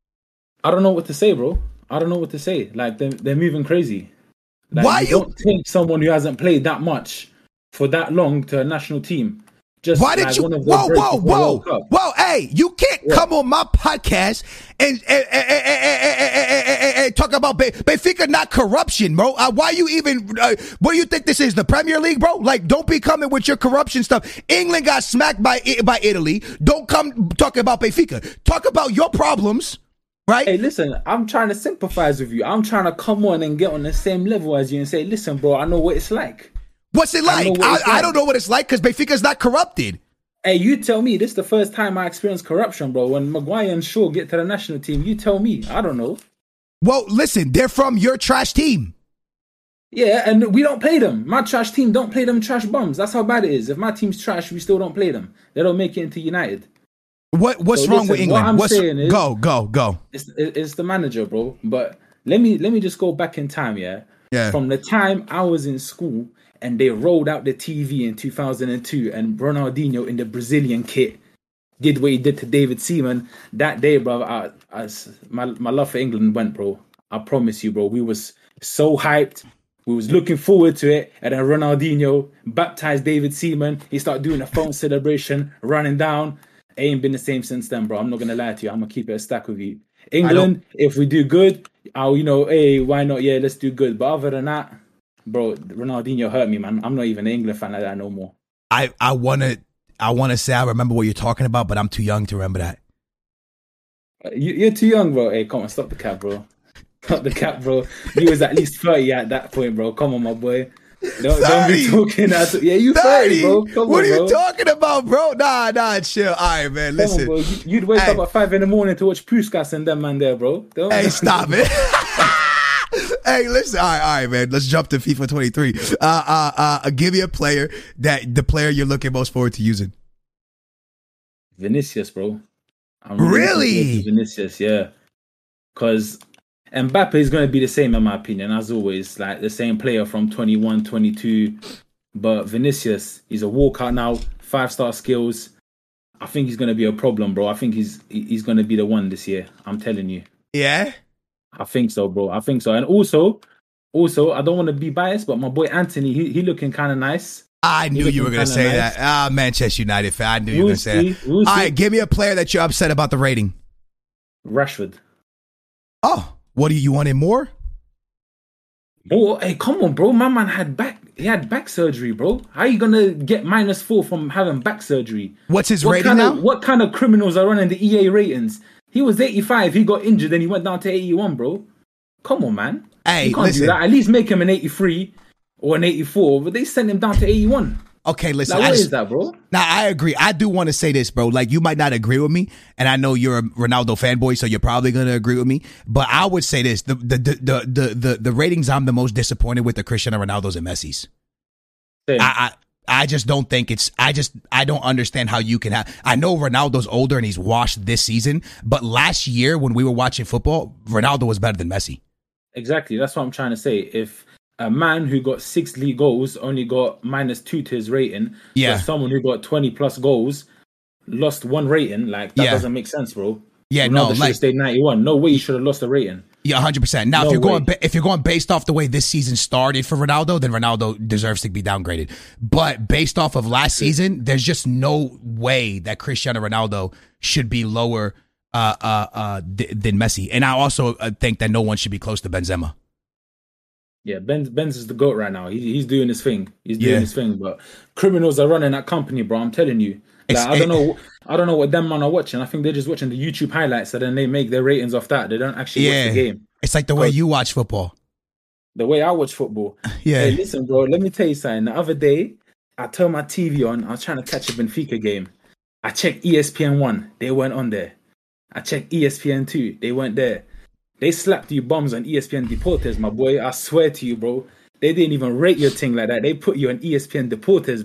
Speaker 9: I don't know what to say, bro. I don't know what to say. Like, they're, they're moving crazy. Like,
Speaker 2: Why
Speaker 9: you,
Speaker 2: you
Speaker 9: don't take someone who hasn't played that much for that long to a national team? Just
Speaker 2: Why did
Speaker 9: like
Speaker 2: you?
Speaker 9: one of
Speaker 2: Whoa,
Speaker 9: those
Speaker 2: whoa,
Speaker 9: breaks before
Speaker 2: whoa,
Speaker 9: World Cup.
Speaker 2: whoa! Hey, you can't
Speaker 9: Yeah.
Speaker 2: come on my podcast and and, and, and, and, and, and, and talk about Be- Benfica not corruption, bro. Uh, why you even? Uh, what do you think this is? The Premier League, bro? Like, don't be coming with your corruption stuff. England got smacked by by Italy. Don't come talking about Benfica. Talk about your problems, right?
Speaker 9: Hey, listen, I'm trying to sympathize with you. I'm trying to come on and get on the same level as you and say, listen, bro, I know what it's like.
Speaker 2: What's it
Speaker 9: I
Speaker 2: like?
Speaker 9: know what
Speaker 2: I,
Speaker 9: it's
Speaker 2: I
Speaker 9: like.
Speaker 2: don't know what it's like because Benfica's not corrupted.
Speaker 9: Hey, you tell me. This is the first time I experienced corruption, bro. When Maguire and Shaw get to the national team, you tell me. I don't know.
Speaker 2: Well, listen, they're from your trash team.
Speaker 9: Yeah, and we don't play them. My trash team don't play them trash bums. That's how bad it is. If my team's trash, we still don't play them. They don't make it into United.
Speaker 2: What What's
Speaker 9: So
Speaker 2: wrong
Speaker 9: listen,
Speaker 2: with England?
Speaker 9: what I'm
Speaker 2: What's,
Speaker 9: saying is-
Speaker 2: go, go, go.
Speaker 9: It's it's the manager, bro. But let me let me just go back in time, yeah.
Speaker 2: Yeah.
Speaker 9: From the time I was in school and they rolled out the T V in two thousand two and Ronaldinho in the Brazilian kit did what he did to David Seaman, that day, bro, I, I, my, my love for England went, bro. I promise you, bro. We was so hyped. We was looking forward to it. And then Ronaldinho baptized David Seaman. He started doing a phone celebration, running down. It ain't been the same since then, bro. I'm not going to lie to you. I'm going to keep it a stack with you. England, if we do good, I'll, you know, hey, why not? Yeah, let's do good. But other than that, bro, Ronaldinho hurt me, man. I'm not even an England fan like that no more.
Speaker 2: I, I want to I want to say I remember what you're talking about, but I'm too young to remember that.
Speaker 9: Uh, You, you're too young, bro. Hey, come on, stop the cap, bro. Stop the cap, bro. You was at least thirty at that point, bro. Come on, my boy. Don't, don't be talking that. Yeah, you thirty, bro. Come
Speaker 2: what
Speaker 9: on,
Speaker 2: are you
Speaker 9: bro.
Speaker 2: talking about, bro? Nah, nah, chill. All right, man,
Speaker 9: Come
Speaker 2: listen.
Speaker 9: on, bro. You- You'd wake
Speaker 2: Hey.
Speaker 9: up at five in the morning to watch Puskas and them man there, bro. Don't,
Speaker 2: Hey, stop it. Hey, listen. All right, all right, man. Let's jump to FIFA twenty-three. Uh, uh, uh, give me a player that the player you're looking most forward to using.
Speaker 9: Vinicius, bro. I'm
Speaker 2: Really?
Speaker 9: looking forward to Vinicius, yeah. Because Mbappe is going to be the same, in my opinion, as always. Like the same player from twenty-one, twenty-two. But Vinicius, he's a walkout now, five-star skills. I think he's going to be a problem, bro. I think he's he's going to be the one this year. I'm telling you.
Speaker 2: Yeah.
Speaker 9: I think so, bro. I think so. And also, also, I don't want to be biased, but my boy Anthony, he, he looking kind of nice.
Speaker 2: I knew
Speaker 9: He
Speaker 2: you were
Speaker 9: looking
Speaker 2: going to
Speaker 9: kinda
Speaker 2: say
Speaker 9: nice.
Speaker 2: that. Ah, Manchester United fan. I knew you were
Speaker 9: We'll
Speaker 2: going to say that.
Speaker 9: see. We'll
Speaker 2: All
Speaker 9: see.
Speaker 2: right, give me a player that you're upset about the rating.
Speaker 9: Rashford.
Speaker 2: Oh, what do you, you want in more?
Speaker 9: Bro, hey, come on, bro. My man had back. He had back surgery, bro. How you gonna get minus four from having back surgery?
Speaker 2: What's his
Speaker 9: What
Speaker 2: rating
Speaker 9: kind
Speaker 2: now?
Speaker 9: of what kind of criminals are running the E A ratings? He was eighty-five. He got injured, then he went down to eighty-one, bro. Come on, man.
Speaker 2: Hey,
Speaker 9: you can't
Speaker 2: listen.
Speaker 9: do that. At least make him an eighty-three or an eighty-four. But they sent him down to eighty-one.
Speaker 2: Okay, listen.
Speaker 9: Like,
Speaker 2: I
Speaker 9: what
Speaker 2: just-
Speaker 9: is that, bro?
Speaker 2: Now, I agree. I do want to say this, bro. Like, you might not agree with me, and I know you're a Ronaldo fanboy, so you're probably going to agree with me. But I would say this: the the the the the, the, the ratings I'm the most disappointed with are Cristiano Ronaldo's and Messi's.
Speaker 9: Same.
Speaker 2: I, I I just don't think it's. I just I don't understand how you can have. I know Ronaldo's older and he's washed this season, but last year when we were watching football, Ronaldo was better than Messi.
Speaker 9: Exactly. That's what I'm trying to say. If a man who got six league goals only got minus two to his rating,
Speaker 2: Yeah.
Speaker 9: but someone who got twenty plus goals lost one rating, like that
Speaker 2: Yeah.
Speaker 9: doesn't make sense, bro.
Speaker 2: Yeah,
Speaker 9: Ronaldo
Speaker 2: no,
Speaker 9: should
Speaker 2: like-
Speaker 9: have stayed ninety-one. No way he should have lost a rating.
Speaker 2: Yeah, one hundred percent. Now,
Speaker 9: No
Speaker 2: if you're going
Speaker 9: way.
Speaker 2: ba- if you're going based off the way this season started for Ronaldo, then Ronaldo deserves to be downgraded. But based off of last season, there's just no way that Cristiano Ronaldo should be lower uh, uh, uh, th- than Messi. And I also uh, think that no one should be close to Benzema.
Speaker 9: Yeah, Benz Benz is the GOAT right now. He, he's doing his thing. He's doing
Speaker 2: Yeah.
Speaker 9: his thing. But criminals are running that company, bro. I'm telling you. Like,
Speaker 2: It's-
Speaker 9: I don't know. I don't know what them man are watching. I think they're just watching the YouTube highlights, and then they make their ratings off that. They don't actually
Speaker 2: Yeah,
Speaker 9: watch the game.
Speaker 2: it's like the way you watch football.
Speaker 9: The way I watch football.
Speaker 2: Yeah.
Speaker 9: Hey, listen, bro. Let me tell you something. The other day, I turned my T V on. I was trying to catch a Benfica game. I checked E S P N one. They weren't on there. I checked E S P N two. They weren't there. They slapped you bums on E S P N Deportes, my boy. I swear to you, bro. They didn't even rate your thing like that. They put you on E S P N Deportes, bro.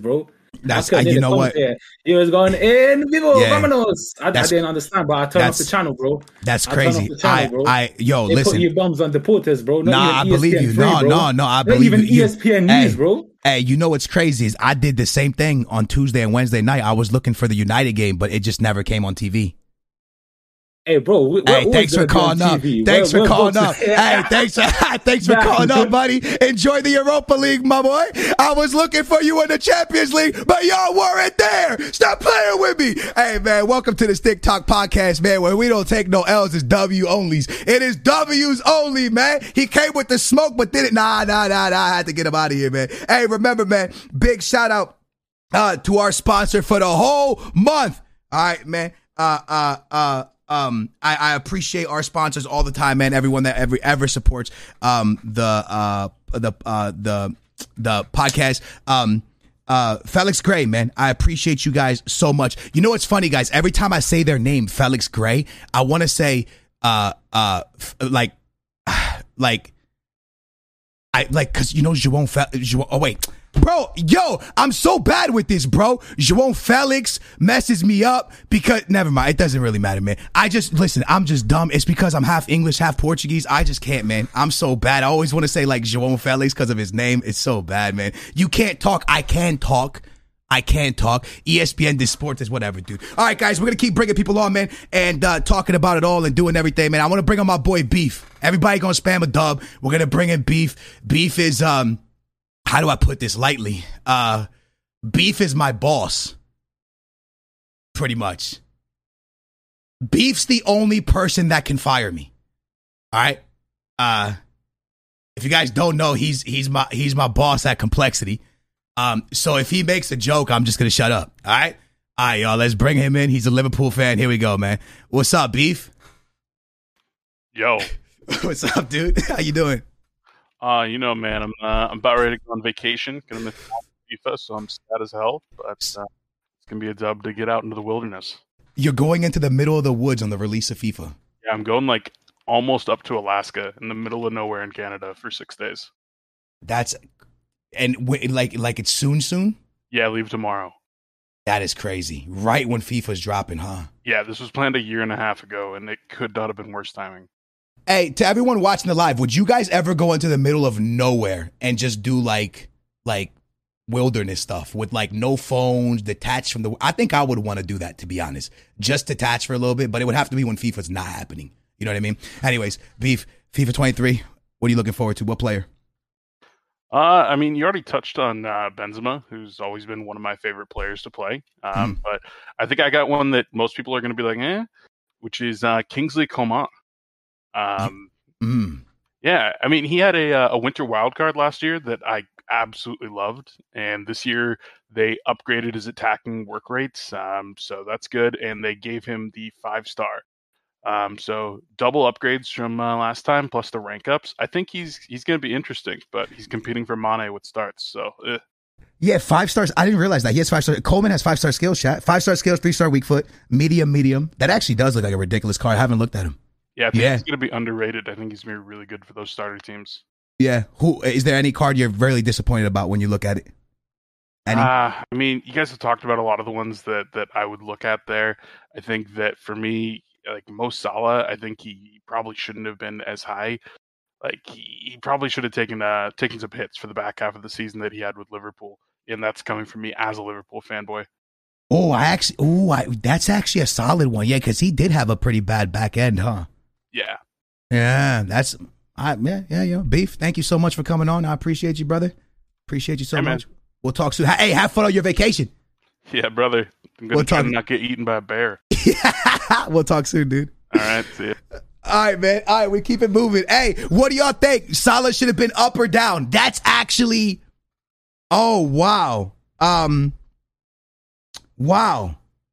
Speaker 2: That's
Speaker 9: I couldn't
Speaker 2: uh,
Speaker 9: hear
Speaker 2: you
Speaker 9: the
Speaker 2: know what?
Speaker 9: commentator. He was going in vivo,
Speaker 2: Yeah.
Speaker 9: vámonos. I, I
Speaker 2: That's-
Speaker 9: didn't understand, but I turned off
Speaker 2: that's-
Speaker 9: the channel, bro.
Speaker 2: That's
Speaker 9: I turned off
Speaker 2: crazy.
Speaker 9: the channel,
Speaker 2: I,
Speaker 9: bro.
Speaker 2: I, yo,
Speaker 9: They
Speaker 2: listen.
Speaker 9: put your bums on deporters, bro. Not
Speaker 2: Nah, I
Speaker 9: even
Speaker 2: believe
Speaker 9: E S P N
Speaker 2: you.
Speaker 9: three,
Speaker 2: No,
Speaker 9: bro.
Speaker 2: no, no, I
Speaker 9: Not
Speaker 2: believe
Speaker 9: even
Speaker 2: you.
Speaker 9: E S P N
Speaker 2: Hey,
Speaker 9: News, bro.
Speaker 2: Hey, you know what's crazy is I did the same thing on Tuesday and Wednesday night. I was looking for the United game, but it just never came on T V.
Speaker 9: Hey, bro. We,
Speaker 2: Hey,
Speaker 9: we're
Speaker 2: thanks for
Speaker 9: always gonna
Speaker 2: calling
Speaker 9: be on
Speaker 2: up.
Speaker 9: T V.
Speaker 2: Thanks
Speaker 9: We're-
Speaker 2: for
Speaker 9: we're
Speaker 2: calling
Speaker 9: both-
Speaker 2: up. Hey, thanks for thanks for
Speaker 9: Nah.
Speaker 2: calling up, buddy. Enjoy the Europa League, my boy. I was looking for you in the Champions League, but y'all weren't there. Stop playing with me. Hey, man, welcome to the Stick Talk podcast, man, where we don't take no L's. It's W onlys. It is W's only, man. He came with the smoke, but did it. Nah, nah, nah, nah. I had to get him out of here, man. Hey, remember, man, big shout out uh, to our sponsor for the whole month. All right, man. Uh, uh, uh, Um, I, I appreciate our sponsors all the time, man. Everyone that ever ever supports um the uh the uh the the podcast. Um, uh, Felix Gray, man. I appreciate you guys so much. You know what's funny, guys? Every time I say their name, Felix Gray, I want to say uh uh f- like like I like because you know João Fel- João, oh wait. Bro, yo, I'm so bad with this, bro. João Felix messes me up because, never mind, it doesn't really matter, man. I just, listen, I'm just dumb. It's because I'm half English, half Portuguese. I just can't, man. I'm so bad. I always want to say like João Felix because of his name. It's so bad, man. You can't talk. I can talk. I can talk. E S P N, this sport is whatever, dude. All right, guys, we're going to keep bringing people on, man, and uh, talking about it all and doing everything, man. I want to bring on my boy Beef. Everybody going to spam a dub. We're going to bring in Beef. Beef is, um, how do I put this lightly? Uh, Beef is my boss. Pretty much. Beef's the only person that can fire me. All right? Uh, if you guys don't know, he's he's my he's my boss at Complexity. Um, so if he makes a joke, I'm just gonna shut up. All right? All right, y'all, let's bring him in. He's a Liverpool fan. Here we go, man. What's up, Beef?
Speaker 10: Yo.
Speaker 2: What's up, dude? How you doing?
Speaker 10: Uh, you know, man, I'm uh, I'm about ready to go on vacation. Gonna miss FIFA, so I'm sad as hell. But uh, it's gonna be a dub to get out into the wilderness.
Speaker 2: You're going into the middle of the woods on the release of FIFA.
Speaker 10: Yeah, I'm going like almost up to Alaska in the middle of nowhere in Canada for six days.
Speaker 2: That's and w- like like it's soon, soon.
Speaker 10: Yeah, I leave tomorrow.
Speaker 2: That is crazy. Right when FIFA's dropping, huh?
Speaker 10: Yeah, this was planned a year and a half ago, and it could not have been worse timing.
Speaker 2: Hey, to everyone watching the live, would you guys ever go into the middle of nowhere and just do like like wilderness stuff with like no phones, detached from the? I think I would want to do that, to be honest, just detach for a little bit. But it would have to be when FIFA's not happening. You know what I mean? Anyways, Beef, FIFA twenty-three. What are you looking forward to? What player?
Speaker 10: Uh, I mean, you already touched on uh, Benzema, who's always been one of my favorite players to play. Um,
Speaker 2: Mm.
Speaker 10: But I think I got one that most people are going to be like, eh, which is uh, Kingsley Coman. Um,
Speaker 2: Mm.
Speaker 10: Yeah, I mean, he had a uh, a winter wild card last year that I absolutely loved, and this year they upgraded his attacking work rates, um, so that's good, and they gave him the five star. Um, so double upgrades from uh, last time, plus the rank ups. I think he's he's going to be interesting, but he's competing for Mane with starts, so. Eh.
Speaker 2: Yeah, five stars. I didn't realize that. He has five stars. Coleman has five star skills, chat. Five star skills, three star weak foot, medium, medium. That actually does look like a ridiculous card. I haven't looked at him.
Speaker 10: Yeah, I think
Speaker 2: Yeah.
Speaker 10: he's going to be underrated. I think he's going to be really good for those starter teams.
Speaker 2: Yeah. Who is there any card you're really disappointed about when you look at it? Any?
Speaker 10: Uh, I mean, you guys have talked about a lot of the ones that, that I would look at there. I think that for me, like Mo Salah, I think he probably shouldn't have been as high. Like he, he probably should have taken uh taken some hits for the back half of the season that he had with Liverpool, and that's coming from me as a Liverpool fanboy.
Speaker 2: Oh, I actually. Oh, I, that's actually a solid one. Yeah, because he did have a pretty bad back end, huh?
Speaker 10: Yeah.
Speaker 2: Yeah, that's. I yeah yeah yeah. Beef. Thank you so much for coming on. I appreciate you, brother. Appreciate you so
Speaker 10: Hey, man.
Speaker 2: much. We'll talk soon. Hey, have fun on your vacation.
Speaker 10: Yeah, brother. I'm gonna
Speaker 2: We'll
Speaker 10: try
Speaker 2: talk-
Speaker 10: to not get eaten by a bear.
Speaker 2: We'll talk soon, dude.
Speaker 10: All right, see ya.
Speaker 2: All right, man. All right, we keep it moving. Hey, what do y'all think? Salah should have been up or down? That's actually. Oh wow. Um. Wow.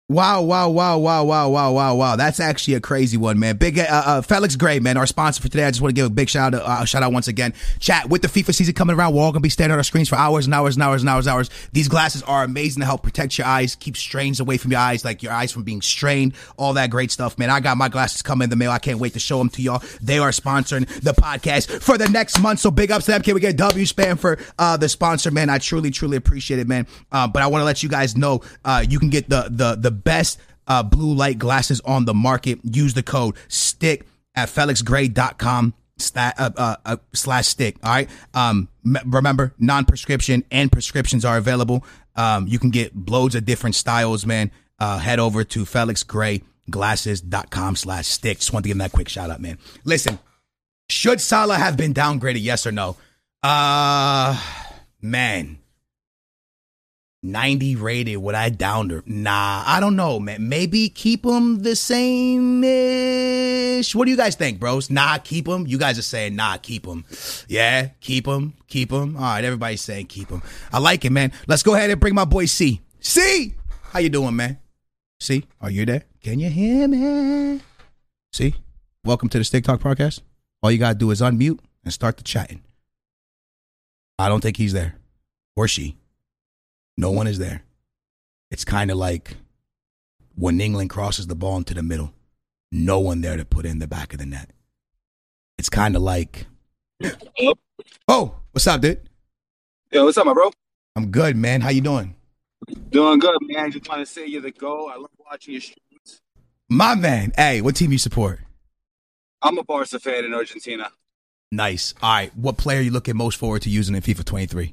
Speaker 2: Wow, wow, wow, wow, wow, wow, wow, wow. That's actually a crazy one, man. Big uh, uh, Felix Gray, man, our sponsor for today. I just want to give a big shout out, uh, shout out once again. Chat, with the FIFA season coming around, we're all going to be standing on our screens for hours and hours and hours and hours and hours. These glasses are amazing to help protect your eyes, keep strains away from your eyes, like your eyes from being strained, all that great stuff, man. I got my glasses coming in the mail. I can't wait to show them to y'all. They are sponsoring the podcast for the next month, so big ups to them. Can we get W Spam for uh, the sponsor, man? I truly, truly appreciate it, man. Uh, but I want to let you guys know uh, you can get the the the best Uh, blue light glasses on the market. Use the code STICK at felix gray dot com sta- uh, uh, uh, slash stick. All right. Um, m- remember, non-prescription and prescriptions are available. Um, you can get loads of different styles, man. Uh, head over to felix gray glasses dot com slash stick. Just want to give them that quick shout out, man. Listen, should Salah have been downgraded? Yes or no? Uh, man. ninety rated, would I down her? Nah, I don't know, man. Maybe keep him the same-ish. What do you guys think, bros? Nah, keep him. You guys are saying, nah, keep him. Yeah, keep him, keep him. All right, everybody's saying keep him. I like it, man. Let's go ahead and bring my boy C. C, how you doing, man? C, are you there? Can you hear me? C, welcome to the Stick Talk podcast. All you got to do is unmute and start the chatting. I don't think he's there. Or she. No one is there. It's kind of like when England crosses the ball into the middle. No one there to put in the back of the net. It's kind of like... Oh, what's up, dude?
Speaker 11: Yo, what's up, my bro?
Speaker 2: I'm good, man. How you doing?
Speaker 11: Doing good, man. Just want to say you're the GOAT. I love watching your streams.
Speaker 2: My man. Hey, what team you support?
Speaker 11: I'm a Barca fan in Argentina.
Speaker 2: Nice. All right. What player are you looking most forward to using in FIFA twenty-three?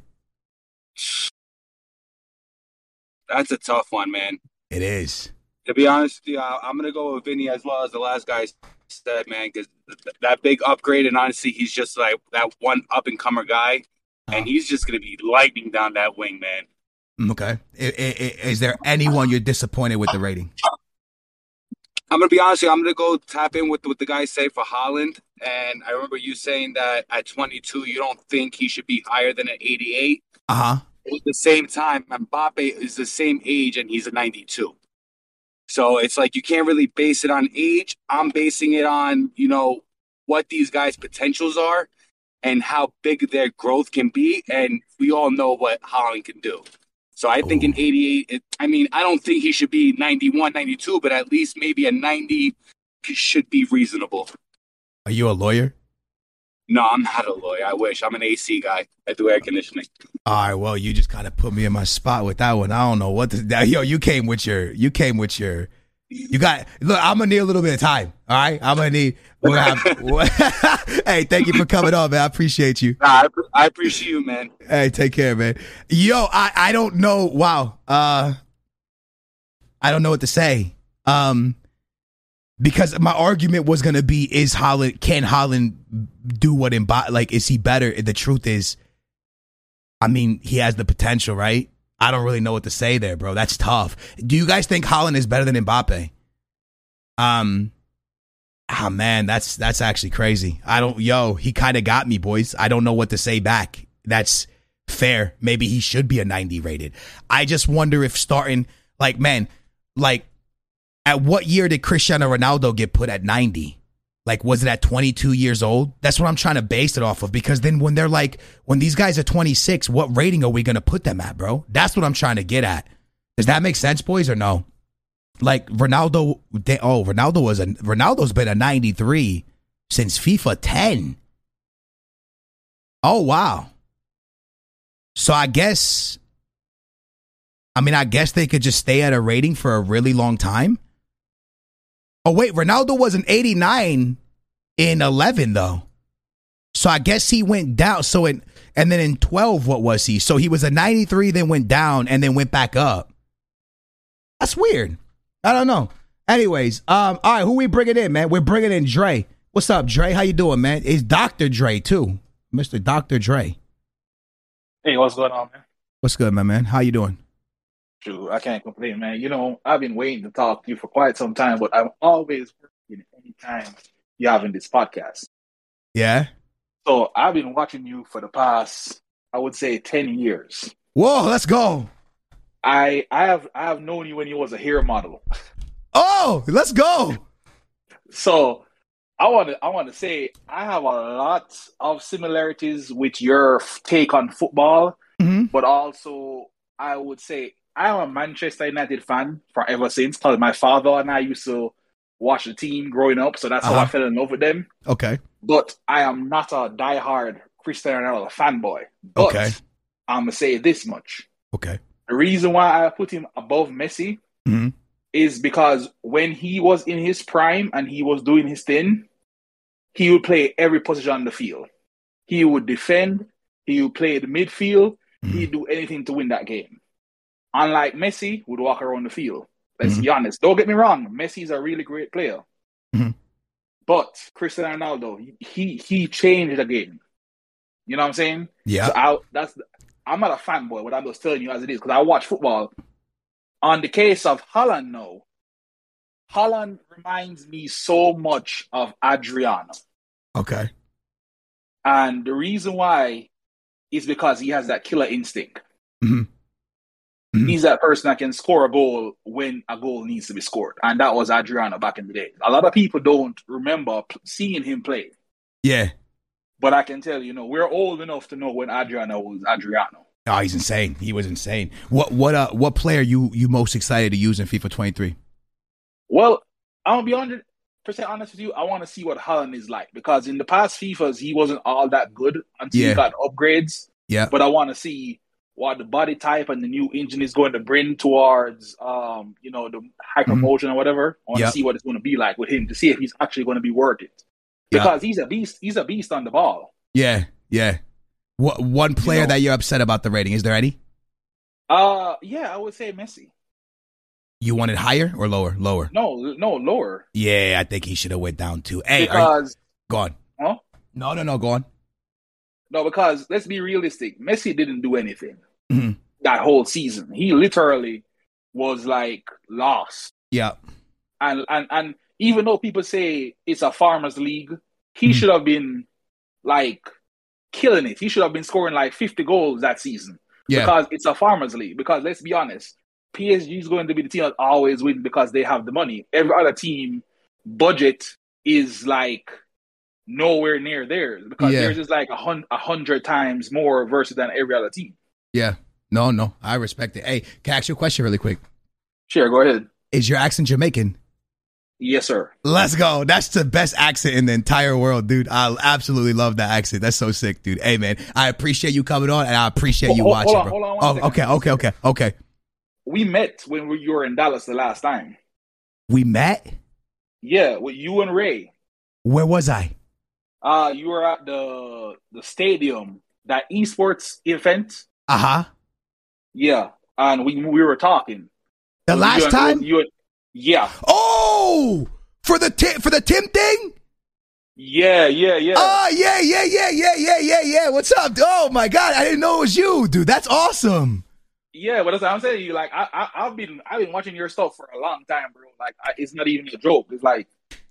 Speaker 11: That's a tough one, man.
Speaker 2: It is.
Speaker 11: To be honest with you, I'm going to go with Vinny as well as the last guy said, man, because that big upgrade, and honestly, he's just like that one up-and-comer guy, uh-huh. and he's just going to be lightning down that wing, man.
Speaker 2: Okay. Is, is there anyone you're disappointed with the rating?
Speaker 11: I'm going to be honest with you, I'm going to go tap in with what the guys say for Haaland, and I remember you saying that at twenty-two, you don't think he should be higher than an eighty-eight.
Speaker 2: Uh-huh.
Speaker 11: At the same time, Mbappe is the same age and he's a ninety-two. So it's like you can't really base it on age. I'm basing it on, you know, what these guys' potentials are and how big their growth can be. And we all know what Haaland can do. So I think Ooh. an eighty-eight, it, I mean, I don't think he should be ninety-one, ninety-two, but at least maybe a ninety should be reasonable.
Speaker 2: Are you a lawyer?
Speaker 11: No, I'm not a lawyer. I wish. I'm an A C guy. I do air conditioning.
Speaker 2: All right. Well, you just kind of put me in my spot with that one. I don't know what to. Yo, you came with your. You came with your. You got. Look, I'm gonna need a little bit of time. All right. I'm gonna need. We'll have, hey, thank you for coming on, man. I appreciate you.
Speaker 11: Nah, I, I appreciate you, man.
Speaker 2: Hey, take care, man. Yo, I I don't know. Wow. Uh, I don't know what to say. Um. Because my argument was going to be, is Haaland, can Haaland do what Mbappe, like, is he better? The truth is, I mean, he has the potential, right? I don't really know what to say there, bro. That's tough. Do you guys think Haaland is better than Mbappe? Um, ah, man, that's, that's actually crazy. I don't, yo, he kind of got me, boys. I don't know what to say back. That's fair. Maybe he should be a ninety rated. I just wonder if starting, like, man, like, at what year did Cristiano Ronaldo get put at ninety? Like, was it at twenty-two years old? That's what I'm trying to base it off of. Because then when they're like, when these guys are twenty-six, what rating are we going to put them at, bro? That's what I'm trying to get at. Does that make sense, boys, or no? Like, Ronaldo, they, oh, Ronaldo was a, Ronaldo's been a ninety-three since FIFA ten. Oh, wow. So I guess, I mean, I guess they could just stay at a rating for a really long time. Oh, wait, Ronaldo was an eighty-nine in eleven, though. So I guess he went down. So it, and then in twelve, what was he? So he was a ninety-three, then went down, and then went back up. That's weird. I don't know. Anyways, um, all right, who we bringing in, man? We're bringing in Dre. What's up, Dre? How you doing, man? It's Doctor Dre, too. Mister Doctor Dre.
Speaker 12: Hey, what's going on, man?
Speaker 2: What's good, my man? How you doing?
Speaker 12: True, I can't complain, man. You know, I've been waiting to talk to you for quite some time, but I'm always working anytime you're having this podcast.
Speaker 2: Yeah?
Speaker 12: So I've been watching you for the past, I would say, ten years.
Speaker 2: Whoa, let's go.
Speaker 12: I I have I have known you when you was a hair model.
Speaker 2: Oh, let's go.
Speaker 12: So I want to I want to say I have a lot of similarities with your f- take on football,
Speaker 2: mm-hmm.
Speaker 12: but also I would say I'm a Manchester United fan for ever since. Because my father and I used to watch the team growing up, so that's how
Speaker 2: uh-huh.
Speaker 12: I fell in love with them.
Speaker 2: Okay,
Speaker 12: but I am not a diehard Cristiano Ronaldo fanboy. But
Speaker 2: okay,
Speaker 12: I'm gonna say this much.
Speaker 2: Okay,
Speaker 12: the reason why I put him above Messi
Speaker 2: mm-hmm.
Speaker 12: is because when he was in his prime and he was doing his thing, he would play every position on the field. He would defend. He would play the midfield. Mm-hmm. He'd do anything to win that game. Unlike Messi, would walk around the field. Let's mm-hmm. be honest. Don't get me wrong. Messi's a really great player.
Speaker 2: Mm-hmm.
Speaker 12: But Cristiano Ronaldo, he he changed the game. You know what I'm saying?
Speaker 2: Yeah.
Speaker 12: So I, that's I'm not a fanboy, but I'm just telling you as it is because I watch football. On the case of Haaland, no. Haaland reminds me so much of Adriano.
Speaker 2: Okay.
Speaker 12: And the reason why is because he has that killer instinct.
Speaker 2: Mm-hmm. Mm-hmm.
Speaker 12: He's that person that can score a goal when a goal needs to be scored. And that was Adriano back in the day. A lot of people don't remember seeing him play.
Speaker 2: Yeah.
Speaker 12: But I can tell you, you know, we're old enough to know when Adriano was Adriano.
Speaker 2: Oh, he's insane. He was insane. What what uh what player you you most excited to use in FIFA twenty-three?
Speaker 12: Well, I'm gonna be one hundred percent honest with you. I want to see what Haaland is like because in the past FIFAs he wasn't all that good until
Speaker 2: yeah.
Speaker 12: he got upgrades.
Speaker 2: Yeah.
Speaker 12: But I want to see what the body type and the new engine is going to bring towards, um, you know, the hyper motion mm-hmm. or whatever. I want to yep. see what it's going to be like with him to see if he's actually going to be worth it. Because yep. he's a beast. He's a beast on the ball.
Speaker 2: Yeah, yeah. What one player you know, that you're upset about the rating? Is there any?
Speaker 12: Uh, yeah, I would say Messi.
Speaker 2: You want it higher or lower? Lower.
Speaker 12: No, no, lower.
Speaker 2: Yeah, I think he should have went down too. Hey,
Speaker 12: because
Speaker 2: you, go on.
Speaker 12: Huh?
Speaker 2: No, no, no. Go on.
Speaker 12: No, because let's be realistic. Messi didn't do anything
Speaker 2: mm-hmm.
Speaker 12: that whole season. He literally was like lost.
Speaker 2: Yeah.
Speaker 12: And and and even though people say it's a farmers league, he mm-hmm. should have been like killing it. He should have been scoring like fifty goals that season.
Speaker 2: Yeah.
Speaker 12: Because it's a farmers league. Because let's be honest, P S G is going to be the team that always wins because they have the money. Every other team budget is like nowhere near theirs because
Speaker 2: yeah.
Speaker 12: theirs is like a, hun- a hundred times more versus than every other team.
Speaker 2: Yeah. No, no. I respect it. Hey, can I ask you a question really quick?
Speaker 12: Sure, go ahead.
Speaker 2: Is your accent Jamaican?
Speaker 12: Yes, sir.
Speaker 2: Let's go. That's the best accent in the entire world, dude. I absolutely love that accent. That's so sick, dude. Hey, man, I appreciate you coming on and I appreciate you
Speaker 12: hold,
Speaker 2: watching,
Speaker 12: hold on,
Speaker 2: bro.
Speaker 12: Hold on,
Speaker 2: oh,
Speaker 12: second.
Speaker 2: okay, okay, okay, okay.
Speaker 12: We met when we, you were in Dallas the last time.
Speaker 2: We met?
Speaker 12: Yeah, with you and Ray.
Speaker 2: Where was I?
Speaker 12: Uh, you were at the the stadium, that esports event.
Speaker 2: Uh huh.
Speaker 12: Yeah, and we we were talking.
Speaker 2: The last
Speaker 12: you
Speaker 2: time?
Speaker 12: And, you and, yeah.
Speaker 2: Oh, for the Tim, for the Tim thing?
Speaker 12: Yeah, yeah, yeah.
Speaker 2: Oh, yeah, yeah, yeah, yeah, yeah, yeah, yeah. What's up? Oh my God, I didn't know it was you, dude. That's awesome.
Speaker 12: Yeah, but that's what I'm saying. You like, I, I, I've been, I've been watching your stuff for a long time, bro. Like, I, it's not even a joke. It's like,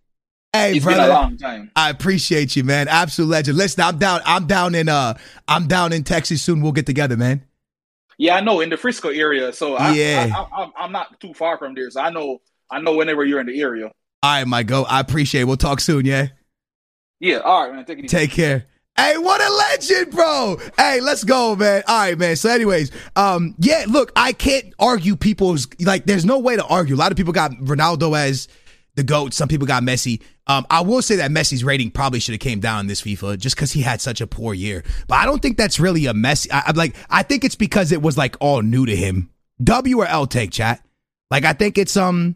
Speaker 2: hey,
Speaker 12: it's
Speaker 2: brother,
Speaker 12: been a long time.
Speaker 2: I appreciate you, man. Absolute legend. Listen, I'm down. I'm down in, uh, I'm down in Texas soon. We'll get together, man.
Speaker 12: Yeah, I know in the Frisco area. So I,
Speaker 2: yeah,
Speaker 12: I, I, I'm, I'm not too far from there. So I know, I know whenever you're in the area.
Speaker 2: All right, my go. I appreciate it. We'll talk soon. Yeah.
Speaker 12: Yeah. All right, man. Take it easy.
Speaker 2: Take care. Hey, what a legend, bro. Hey, let's go, man. All right, man. So anyways, um, yeah, look, I can't argue people's, like, there's no way to argue. A lot of people got Ronaldo as the GOAT. Some people got Messi. Um, I will say that Messi's rating probably should have came down in this FIFA just because he had such a poor year. But I don't think that's really a Messi. I, I'm like, I think it's because it was like all new to him. W or L take, chat. Like, I think it's, um,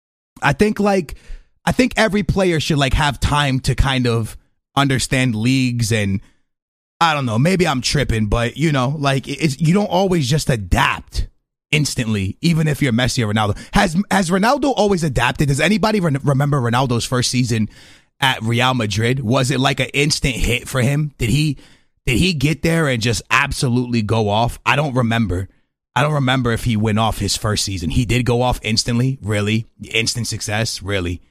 Speaker 2: I think like, I think every player should like have time to kind of understand leagues, and I don't know, maybe I'm tripping, but you know, like it's, you don't always just adapt instantly, even if you're Messi or Ronaldo. Has has Ronaldo always adapted? Does anybody re- remember Ronaldo's first season at Real Madrid? Was it like an instant hit for him? Did he did he get there and just absolutely go off? I don't remember. I don't remember if he went off his first season. He did go off instantly, really? Instant success, really?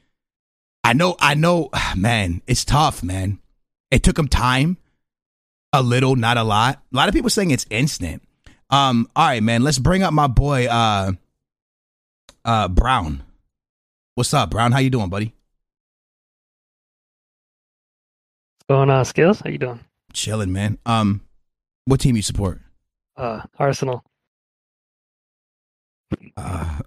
Speaker 2: I know, I know, man, it's tough, man. It took him time, a little, not a lot. A lot of people saying it's instant. Um, all right, man. Let's bring up my boy, uh, uh, Brown. What's up, Brown? How you doing, buddy?
Speaker 13: Going on, Skills? How you doing?
Speaker 2: Chilling, man. Um, what team you support?
Speaker 13: Uh, Arsenal.
Speaker 2: Uh,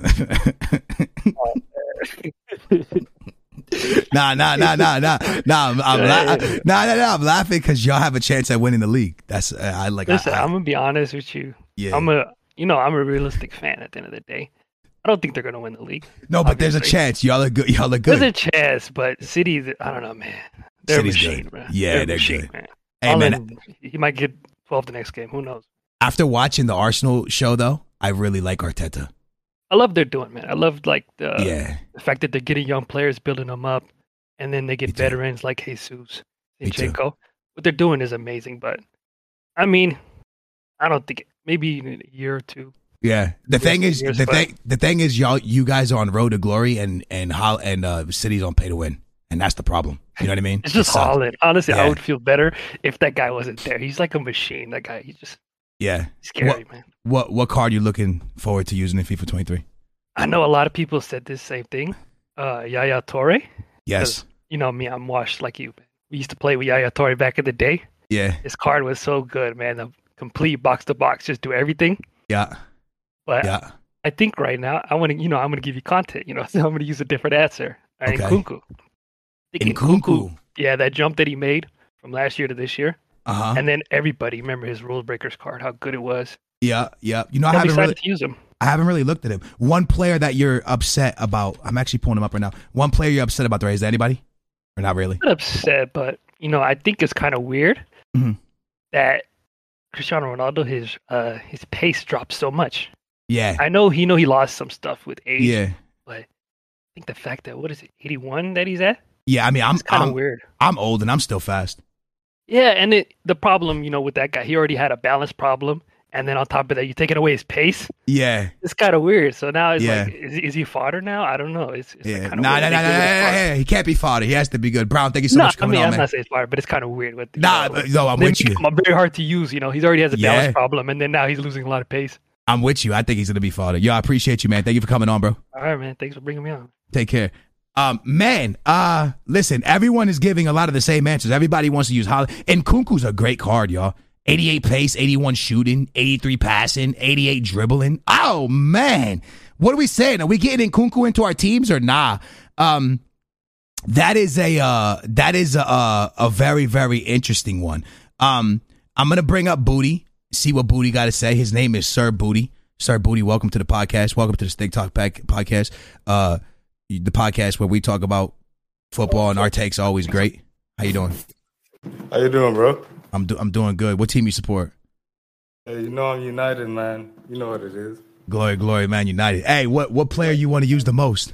Speaker 2: nah, nah, nah, nah, nah, nah. I'm, I'm la- nah, nah, nah. I'm laughing because y'all have a chance at winning the league. That's uh, I like.
Speaker 13: Listen,
Speaker 2: I, I,
Speaker 13: I'm gonna be honest with you.
Speaker 2: Yeah.
Speaker 13: I'm a, you know, I'm a realistic fan. At the end of the day, I don't think they're gonna win the league.
Speaker 2: no, but there's a
Speaker 13: obviously.
Speaker 2: chance. Y'all are good. Y'all are good.
Speaker 13: There's a chance, but City, I don't know, man. They're
Speaker 2: City's
Speaker 13: a machine,
Speaker 2: good.
Speaker 13: man.
Speaker 2: Yeah,
Speaker 13: they're, a
Speaker 2: they're
Speaker 13: machine,
Speaker 2: good.
Speaker 13: man.
Speaker 2: Hey, man.
Speaker 13: Haaland, he might get twelve the next game. Who knows?
Speaker 2: After watching the Arsenal show, though, I really like Arteta.
Speaker 13: I love they're doing, man. I love like the
Speaker 2: Yeah.
Speaker 13: the fact that they're getting young players, building them up, and then they get veterans like Jesus,
Speaker 2: Me too.
Speaker 13: Zinchenko. What they're doing is amazing, but I mean, I don't think it, maybe in a year or two.
Speaker 2: Yeah. The
Speaker 13: Years-
Speaker 2: thing is,
Speaker 13: years,
Speaker 2: the
Speaker 13: but-
Speaker 2: thing, the thing is, y'all, you guys are on road to glory, and and how and uh, City's on pay to win, and that's the problem. You know what I mean?
Speaker 13: It's just
Speaker 2: It sucks.
Speaker 13: Holland. Honestly,
Speaker 2: Yeah.
Speaker 13: I would feel better if that guy wasn't there. He's like a machine. That guy, he's just
Speaker 2: Yeah.
Speaker 13: scary,
Speaker 2: what,
Speaker 13: man.
Speaker 2: What what card you looking forward to using in FIFA twenty-three?
Speaker 13: I know a lot of people said this same thing. Uh, Yaya Torre.
Speaker 2: Yes.
Speaker 13: 'Cause, you know me, I'm washed like you. We used to play with Yaya Torre back in the day.
Speaker 2: Yeah.
Speaker 13: His card was so good, man. The complete box to box, just do everything.
Speaker 2: Yeah.
Speaker 13: But
Speaker 2: Yeah.
Speaker 13: I think right now, I want to, you know, I'm going to give you content, you know, so I'm going to use a different answer. Uh,
Speaker 2: Okay.
Speaker 13: Nkunku. I think
Speaker 2: Nkunku.
Speaker 13: Yeah, that jump that he made from last year to this year.
Speaker 2: Uh-huh.
Speaker 13: And then everybody, remember his Rule Breakers card, how good it was.
Speaker 2: Yeah. Yeah. You know, I
Speaker 13: I'm
Speaker 2: haven't
Speaker 13: excited
Speaker 2: really,
Speaker 13: to use him.
Speaker 2: I haven't really looked at him. One player that you're upset about. I'm actually pulling him up right now. One player you're upset about the race. Is that anybody? Or not really?
Speaker 13: I'm not upset, but, you know, I think it's kind of weird
Speaker 2: Mhm.
Speaker 13: that Cristiano Ronaldo, his uh, his pace dropped so much.
Speaker 2: Yeah.
Speaker 13: I know he know he lost some stuff with age.
Speaker 2: Yeah.
Speaker 13: But I think the fact that, what is it, eighty-one that he's at?
Speaker 2: Yeah. I mean, I'm
Speaker 13: kind
Speaker 2: I'm,
Speaker 13: of weird.
Speaker 2: I'm old and I'm still fast.
Speaker 13: Yeah, and it, the problem, you know, with that guy, he already had a balance problem, and then on top of that, you're taking away his pace.
Speaker 2: Yeah.
Speaker 13: It's kind of weird. So now it's
Speaker 2: Yeah.
Speaker 13: like, is, is he fodder now? I don't know. It's, it's
Speaker 2: Yeah.
Speaker 13: kind of
Speaker 2: Nah, nah, nah, nah, nah, nah, nah. He can't be fodder. He has to be good. Brown, thank you so
Speaker 13: no,
Speaker 2: much for
Speaker 13: I
Speaker 2: coming
Speaker 13: mean,
Speaker 2: on,
Speaker 13: I'm
Speaker 2: man.
Speaker 13: not saying it's fodder, but it's kind of weird. With you
Speaker 2: Nah,
Speaker 13: know,
Speaker 2: but- no, I'm
Speaker 13: they
Speaker 2: with
Speaker 13: make
Speaker 2: you.
Speaker 13: him very hard to use. You know, he's already has a
Speaker 2: Yeah.
Speaker 13: balance problem, and then now he's losing a lot of pace.
Speaker 2: I'm with you. I think he's gonna be fodder. Yo, I appreciate you, man. Thank you for coming on, bro.
Speaker 13: All right, man. Thanks for bringing me on.
Speaker 2: Take care. Um, man, uh, listen, everyone is giving a lot of the same answers. Everybody wants to use Holland. And Kunku's a great card, y'all. eighty-eight pace, eighty-one shooting, eighty-three passing, eighty-eight dribbling. Oh, man. What are we saying? Are we getting Nkunku into our teams or nah? Um, that is a, uh, that is a, a, a very, very interesting one. Um, I'm going to bring up Booty, see what Booty got to say. His name is Sir Booty. Sir Booty, welcome to the podcast. Welcome to the Stick Talk Pack podcast. Uh, the podcast where we talk about football and our takes are always great. How you doing?
Speaker 14: How you doing, bro?
Speaker 2: I'm do- I'm doing good. What team you support?
Speaker 14: Hey, you know I'm United, man. You know what it is.
Speaker 2: Glory, glory, man, United. Hey, what what player you want to use the most?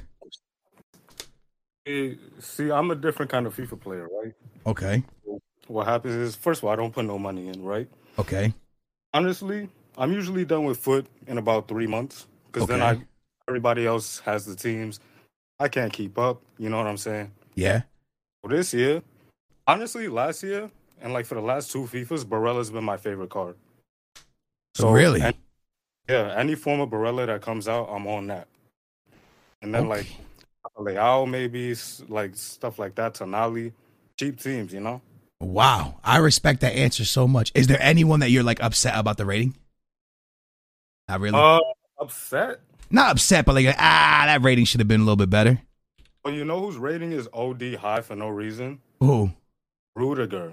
Speaker 14: Hey, see, I'm a different kind of FIFA player, right?
Speaker 2: Okay.
Speaker 14: What happens is, first of all, I don't put no money in, right?
Speaker 2: Okay.
Speaker 14: Honestly, I'm usually done with foot in about three months because then
Speaker 2: Okay.
Speaker 14: I everybody else has the teams. I can't keep up. You know what I'm saying?
Speaker 2: Yeah.
Speaker 14: Well, this year, honestly, last year and like for the last two FIFAs, Barella's been my favorite card.
Speaker 2: Really?
Speaker 14: an- yeah, any form of Barella that comes out, I'm on that. And then like Leao, maybe s- like stuff like that, Tonali, cheap teams, you know.
Speaker 2: Wow. I respect that answer so much. Is there anyone that you're like upset about the rating? Not really.
Speaker 14: Uh, upset.
Speaker 2: Not upset, but like ah, that rating should have been a little bit better.
Speaker 14: Well, you know whose rating is O D high for no reason?
Speaker 2: Who?
Speaker 14: Rudiger.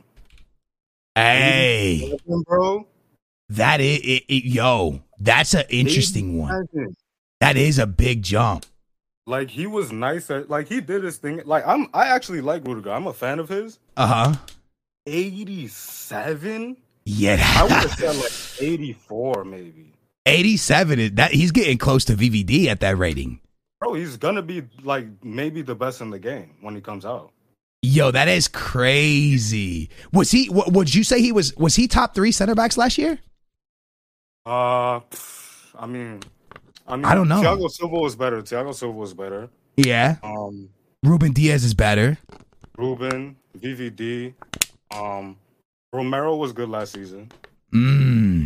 Speaker 2: Hey,
Speaker 14: bro.
Speaker 2: that is it, it, yo. That's an interesting one. That is a big jump.
Speaker 14: Like he was nice at like he did his thing. Like I'm I actually like Rudiger. I'm a fan of his.
Speaker 2: Uh huh.
Speaker 14: eighty-seven?
Speaker 2: Yeah.
Speaker 14: I would have said like eighty-four maybe.
Speaker 2: eighty-seven is that he's getting close to V V D at that rating.
Speaker 14: Bro, he's gonna be like maybe the best in the game when he comes out.
Speaker 2: Yo, that is crazy. Was he? What, would you say he was? Was he top three center backs last year?
Speaker 14: Uh, pff, I mean, I mean,
Speaker 2: I don't know.
Speaker 14: Thiago Silva was better. Thiago Silva was better.
Speaker 2: Yeah.
Speaker 14: Um,
Speaker 2: Ruben Diaz is better.
Speaker 14: Ruben, V V D, um, Romero was good last season.
Speaker 2: Mm.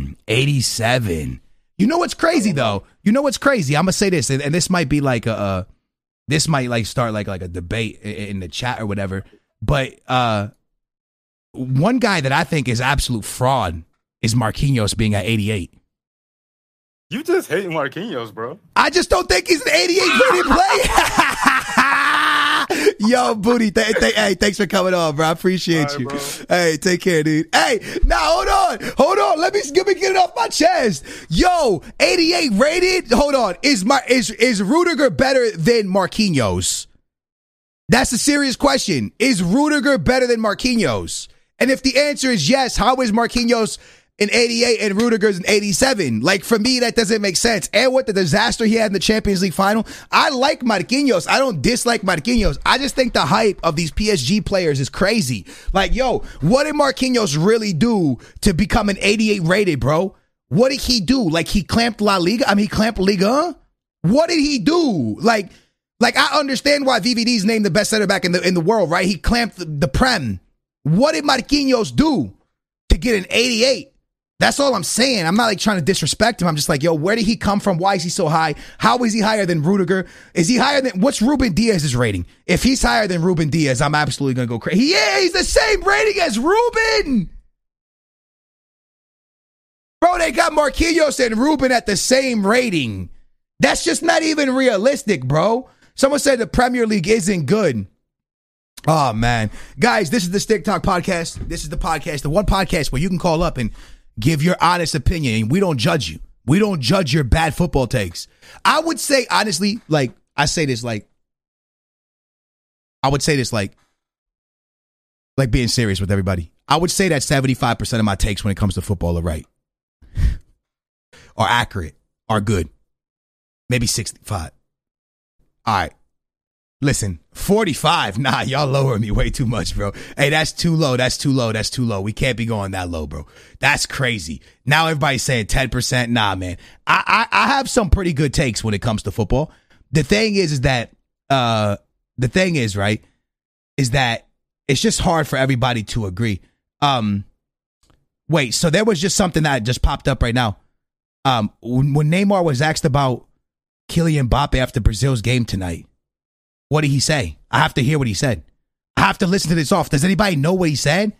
Speaker 2: eighty-seven. You know what's crazy though? You know what's crazy? I'm gonna say this, and, and this might be like a, uh, this might like start like like a debate in, in the chat or whatever. But uh, one guy that I think is absolute fraud is Marquinhos being at eighty-eight.
Speaker 14: You just hate Marquinhos, bro.
Speaker 2: I just don't think he's an eighty-eight rated player. Yo, Booty, th- th- hey, thanks for coming on, bro. I appreciate
Speaker 14: right,
Speaker 2: you.
Speaker 14: Bro.
Speaker 2: Hey, take care, dude. Hey, now hold on, hold on. Let me let me get it off my chest. Yo, eighty-eight rated. Hold on. Is Mar- is is Rudiger better than Marquinhos? That's a serious question. Is Rudiger better than Marquinhos? And if the answer is yes, how is Marquinhos an eighty-eight and Rudiger's an eighty-seven? Like, for me, that doesn't make sense. And with the disaster he had in the Champions League final, I like Marquinhos. I don't dislike Marquinhos. I just think the hype of these P S G players is crazy. Like, yo, what did Marquinhos really do to become an eighty-eight rated, bro? What did he do? Like, he clamped La Liga? I mean, he clamped Liga? What did he do? Like, like I understand why V V D's named the best center back in the in the world, right? He clamped the, the Prem. What did Marquinhos do to get an eighty-eight? That's all I'm saying. I'm not like trying to disrespect him. I'm just like, yo, where did he come from? Why is he so high? How is he higher than Rudiger? Is he higher than, what's Ruben Diaz's rating? If he's higher than Ruben Diaz, I'm absolutely going to go crazy. Yeah, he's the same rating as Ruben. Bro, they got Marquinhos and Ruben at the same rating. That's just not even realistic, bro. Someone said the Premier League isn't good. Oh, man. Guys, this is the Stick Talk podcast. This is the podcast, the one podcast where you can call up and give your honest opinion, and we don't judge you. We don't judge your bad football takes. I would say, honestly, like, I say this like, I would say this like, like being serious with everybody. I would say that seventy-five percent of my takes when it comes to football are right, are accurate, are good. Maybe sixty-five. All right. Listen, forty-five, nah, y'all lower me way too much, bro. Hey, that's too low, that's too low, that's too low. We can't be going that low, bro. That's crazy. Now everybody's saying ten percent. Nah, man. I, I I have some pretty good takes when it comes to football. The thing is, is that, uh, the thing is, right, is that it's just hard for everybody to agree. Um, wait, so there was just something that just popped up right now. Um, when, when Neymar was asked about Kylian Mbappe after Brazil's game tonight, what did he say? I have to hear what he said. I have to listen to this off. Does anybody know what he said?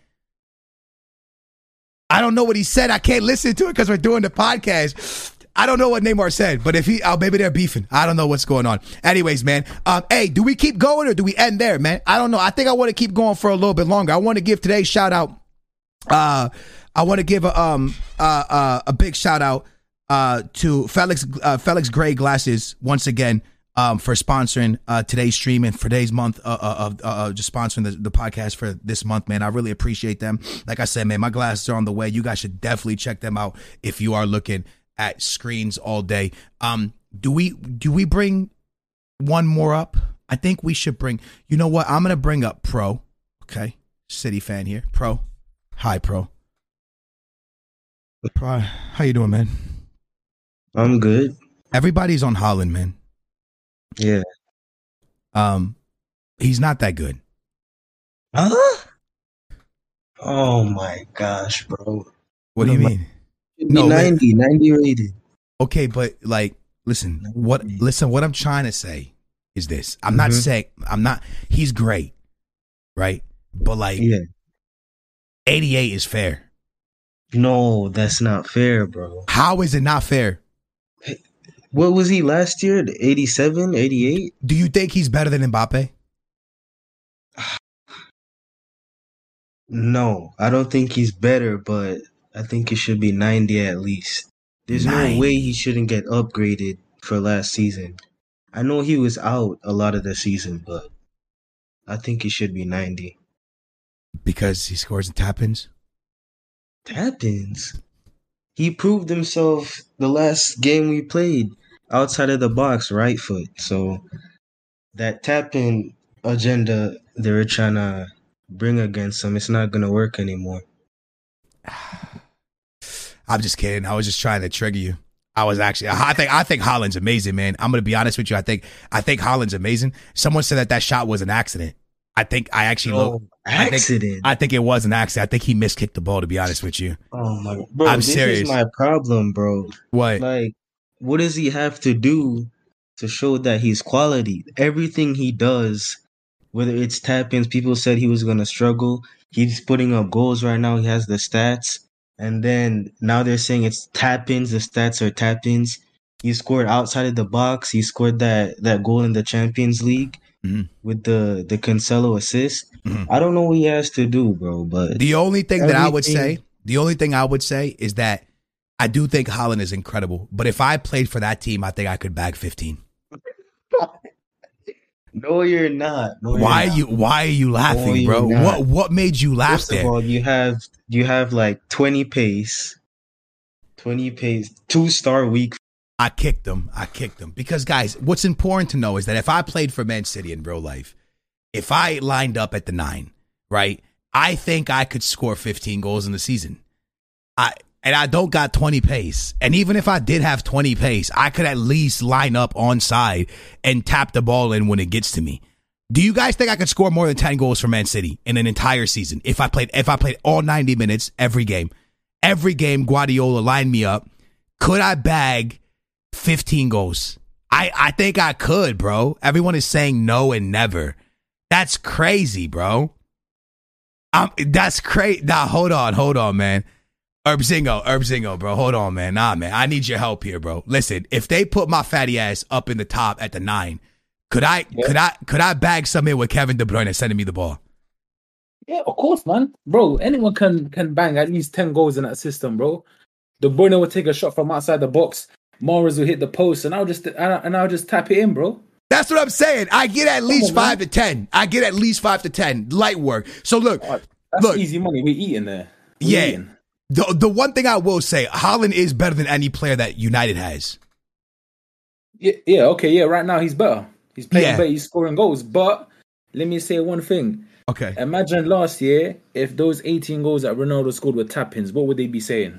Speaker 2: I don't know what he said. I can't listen to it because we're doing the podcast. I don't know what Neymar said, but if he, oh, maybe they're beefing. I don't know what's going on. Anyways, man, um, hey, do we keep going or do we end there, man? I don't know. I think I want to keep going for a little bit longer. I want to give today's shout out. Uh, I want to give a um uh, uh a big shout out uh to Felix uh, Felix Gray Glasses once again. Um, for sponsoring uh, today's stream and for today's month uh, of uh, uh, just sponsoring the, the podcast for this month, man. I really appreciate them. Like I said, man, my glasses are on the way. You guys should definitely check them out if you are looking at screens all day. Um, do we do we bring one more up? I think we should bring. You know what? I'm gonna bring up Pro. Okay, City fan here. Pro, hi, Pro. Pro, how you doing, man?
Speaker 4: I'm good.
Speaker 2: Everybody's on Haaland, man.
Speaker 4: Yeah.
Speaker 2: Um, he's not that good.
Speaker 4: Huh? Oh my gosh, bro.
Speaker 2: What do you mean?
Speaker 4: No, ninety, ninety rated.
Speaker 2: Okay, but like, listen, what, listen, what I'm trying to say is this. I'm not
Speaker 4: Mhm.
Speaker 2: saying, I'm not, he's great, right? But like,
Speaker 4: Yeah.
Speaker 2: eighty-eight is fair.
Speaker 4: No, that's not fair, bro.
Speaker 2: How is it not fair?
Speaker 4: What was he last year? eighty-seven, eighty-eight?
Speaker 2: Do you think he's better than Mbappe?
Speaker 4: No, I don't think he's better, but I think it should be ninety at least. There's
Speaker 2: ninety.
Speaker 4: no way he shouldn't get upgraded for last season. I know he was out a lot of the season, but I think he should be ninety.
Speaker 2: Because he scores in tap-ins?
Speaker 4: Tap-ins? He proved himself the last game we played outside of the box, right foot. So that tap-in agenda they were trying to bring against him, it's not going to work anymore.
Speaker 2: I'm just kidding. I was just trying to trigger you. I was actually, I think, I think Haaland's amazing, man. I'm going to be honest with you. I think, I think Haaland's amazing. Someone said that that shot was an accident. I think I actually
Speaker 4: No,
Speaker 2: look. I think,
Speaker 4: accident.
Speaker 2: I think it was an accident. I think he miskicked the ball, to be honest with you.
Speaker 4: Oh my god, bro!
Speaker 2: I'm
Speaker 4: this
Speaker 2: serious.
Speaker 4: is my problem, bro.
Speaker 2: What?
Speaker 4: Like, what does he have to do to show that he's quality? Everything he does, whether it's tap-ins, people said he was gonna struggle. He's putting up goals right now. He has the stats, and then now they're saying it's tap-ins. The stats are tap-ins. He scored outside of the box. He scored that that goal in the Champions League.
Speaker 2: Mm-hmm.
Speaker 4: With the the Cancelo assist.
Speaker 2: Mm-hmm.
Speaker 4: I don't know what he has to do, bro. But
Speaker 2: the only thing that I would
Speaker 4: everything-
Speaker 2: say, the only thing I would say is that I do think Haaland is incredible. But if I played for that team, I think I could bag fifteen.
Speaker 4: No, you're not. No, you're
Speaker 2: Why
Speaker 4: not.
Speaker 2: are you Why are you laughing,
Speaker 4: No,
Speaker 2: bro?
Speaker 4: you're not.
Speaker 2: What What made you laugh
Speaker 4: First
Speaker 2: there?
Speaker 4: of all, you have you have like twenty pace, twenty pace, two star week.
Speaker 2: I kicked them. I kicked them. Because, guys, what's important to know is that if I played for Man City in real life, if I lined up at the nine, right, I think I could score fifteen goals in the season. I And I don't got twenty pace. And even if I did have twenty pace, I could at least line up on side and tap the ball in when it gets to me. Do you guys think I could score more than ten goals for Man City in an entire season if I played if I played all ninety minutes every game? Every game Guardiola lined me up. Could I bag fifteen goals? I, I think I could, bro. Everyone is saying no and never. That's crazy, bro. Um, that's crazy. Nah, hold on, hold on, man. Herbzinho, Herbzinho, bro. Hold on, man. Nah, man. I need your help here, bro. Listen, if they put my fatty ass up in the top at the nine, could I
Speaker 9: Yeah.
Speaker 2: could I could I bag some in with Kevin De Bruyne sending me the ball?
Speaker 9: Yeah, of course, man. Bro, anyone can can bang at least ten goals in that system, bro. De Bruyne will take a shot from outside the box. Mahrez will hit the post, and I'll just and I'll, and I'll just tap it in, bro.
Speaker 2: That's what I'm saying. I get at least
Speaker 9: Come on,
Speaker 2: five to ten. I get at least five to ten. Light work. So look,
Speaker 9: That's
Speaker 2: look,
Speaker 9: easy money. We're eating there. We're
Speaker 2: yeah.
Speaker 9: eating.
Speaker 2: The the one thing I will say, Haaland is better than any player that United has.
Speaker 9: Yeah, yeah, okay, yeah. Right now he's better. He's playing
Speaker 2: Yeah.
Speaker 9: better. He's scoring goals. But let me say one thing.
Speaker 2: Okay.
Speaker 9: Imagine last year if those eighteen goals that Ronaldo scored were tap-ins. What would they be saying?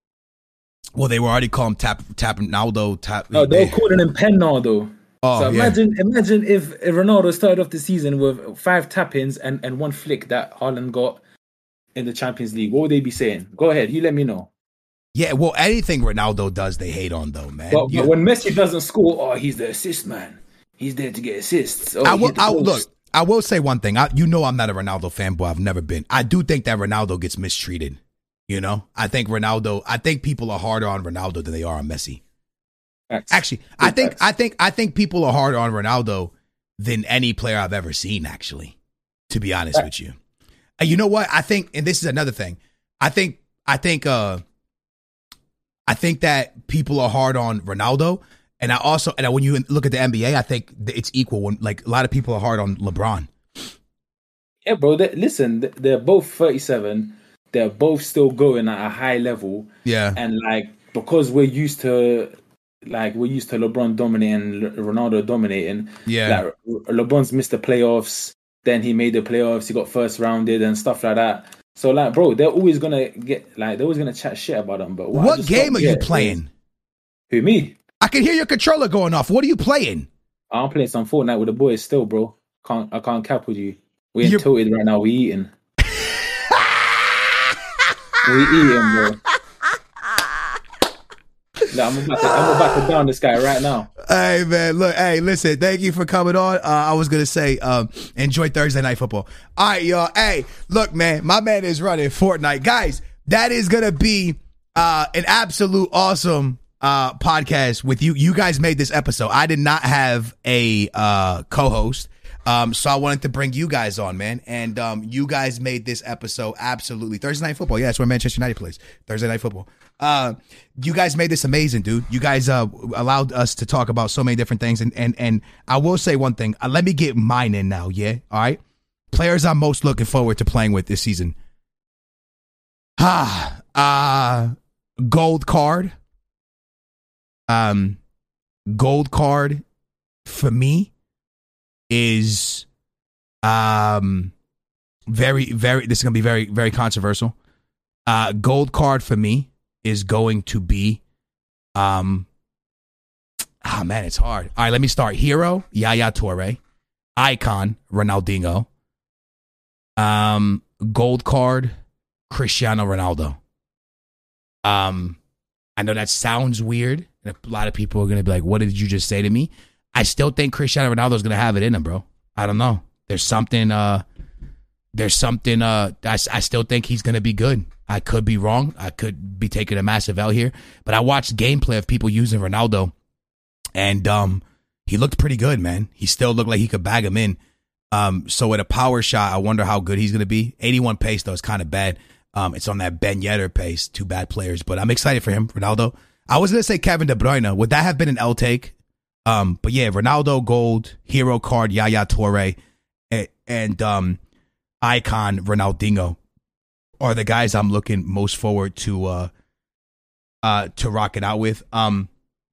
Speaker 2: Well, they were already calling him tap tap Ronaldo tap.
Speaker 9: No, they were calling him Ronaldo.
Speaker 2: Oh,
Speaker 9: so
Speaker 2: yeah.
Speaker 9: imagine, imagine if if Ronaldo started off the season with five tap-ins and, and one flick that Haaland got in the Champions League. What would they be saying? Go ahead, you let me know.
Speaker 2: Yeah, well, anything Ronaldo does, they hate on though, man.
Speaker 9: But,
Speaker 2: You-
Speaker 9: but when Messi doesn't score, oh, he's the assist man. He's there to get assists. Oh,
Speaker 2: I
Speaker 9: he
Speaker 2: will
Speaker 9: hit the
Speaker 2: I,
Speaker 9: post.
Speaker 2: look. I will say one thing. I, you know, I'm not a Ronaldo fanboy. I've never been. I do think that Ronaldo gets mistreated. You know, I think Ronaldo. I think people are harder on Ronaldo than they are on Messi.
Speaker 9: Facts.
Speaker 2: Actually, I
Speaker 9: Big
Speaker 2: think
Speaker 9: facts.
Speaker 2: I think I think people are harder on Ronaldo than any player I've ever seen. Actually, to be honest with you, and you know what? I think, and this is another thing. I think I think uh, I think that people are hard on Ronaldo, and I also and when you look at the N B A, I think it's equal. When like a lot of people are hard on LeBron.
Speaker 9: Yeah, bro. They, listen, th- they're both thirty-seven. They're both still going at a high level.
Speaker 2: Yeah.
Speaker 9: And like because we're used to like we're used to LeBron dominating, L- Ronaldo dominating.
Speaker 2: Yeah.
Speaker 9: Like LeBron's missed the playoffs. Then he made the playoffs. He got first rounded and stuff like that. So like, bro, they're always gonna get like they're always gonna chat shit about him. But what, I
Speaker 2: What
Speaker 9: just
Speaker 2: game
Speaker 9: don't
Speaker 2: are you
Speaker 9: get is-
Speaker 2: playing?
Speaker 9: Who, me?
Speaker 2: I can hear your controller going off. What are you playing?
Speaker 9: I'm playing some Fortnite with the boys still, bro. Can't I can't cap with you. We ain't
Speaker 2: You're-
Speaker 9: tilted right now. We eating. we eating, bro. Look, I'm about to I'm about to down this guy right now.
Speaker 2: Hey man, look, hey, listen, thank you for coming on. Uh, I was gonna say, um, enjoy Thursday night football. All right, y'all. Hey, look, man, my man is running Fortnite, guys. That is gonna be uh, an absolute awesome uh, podcast with you. You guys made this episode. I did not have a uh, co-host. Um, so I wanted to bring you guys on, man. And um, you guys made this episode absolutely. Thursday Night Football. Yeah, that's where Manchester United plays. Thursday Night Football. Uh, you guys made this amazing, dude. You guys uh, allowed us to talk about so many different things. And and and I will say one thing. Uh, let me get mine in now, yeah? All right? Players I'm most looking forward to playing with this season. Ah, uh, gold card. Um, gold card for me is um very very this is gonna be very very controversial. Uh gold card for me is going to be um ah man, it's hard. All right, let me start. Hero, Yaya Toure. Icon, Ronaldinho. Um, gold card, Cristiano Ronaldo. Um, I know that sounds weird. A lot of people are going to be like, what did you just say to me? I still think Cristiano Ronaldo is going to have it in him, bro. I don't know. There's something, uh, there's something, uh, I, I still think he's going to be good. I could be wrong. I could be taking a massive L here. But I watched gameplay of people using Ronaldo, and um, he looked pretty good, man. He still looked like he could bag him in. Um, so at a power shot, I wonder how good he's going to be. eighty-one pace, though, is kind of bad. Um, it's on that Ben Yedder pace. Two bad players, but I'm excited for him, Ronaldo. I was going to say Kevin De Bruyne. Would that have been an L take? Um, but yeah, Ronaldo, gold, hero card, Yaya Toure, and, and um, icon Ronaldinho are the guys I'm looking most forward to uh, uh, to rocking out with. Um,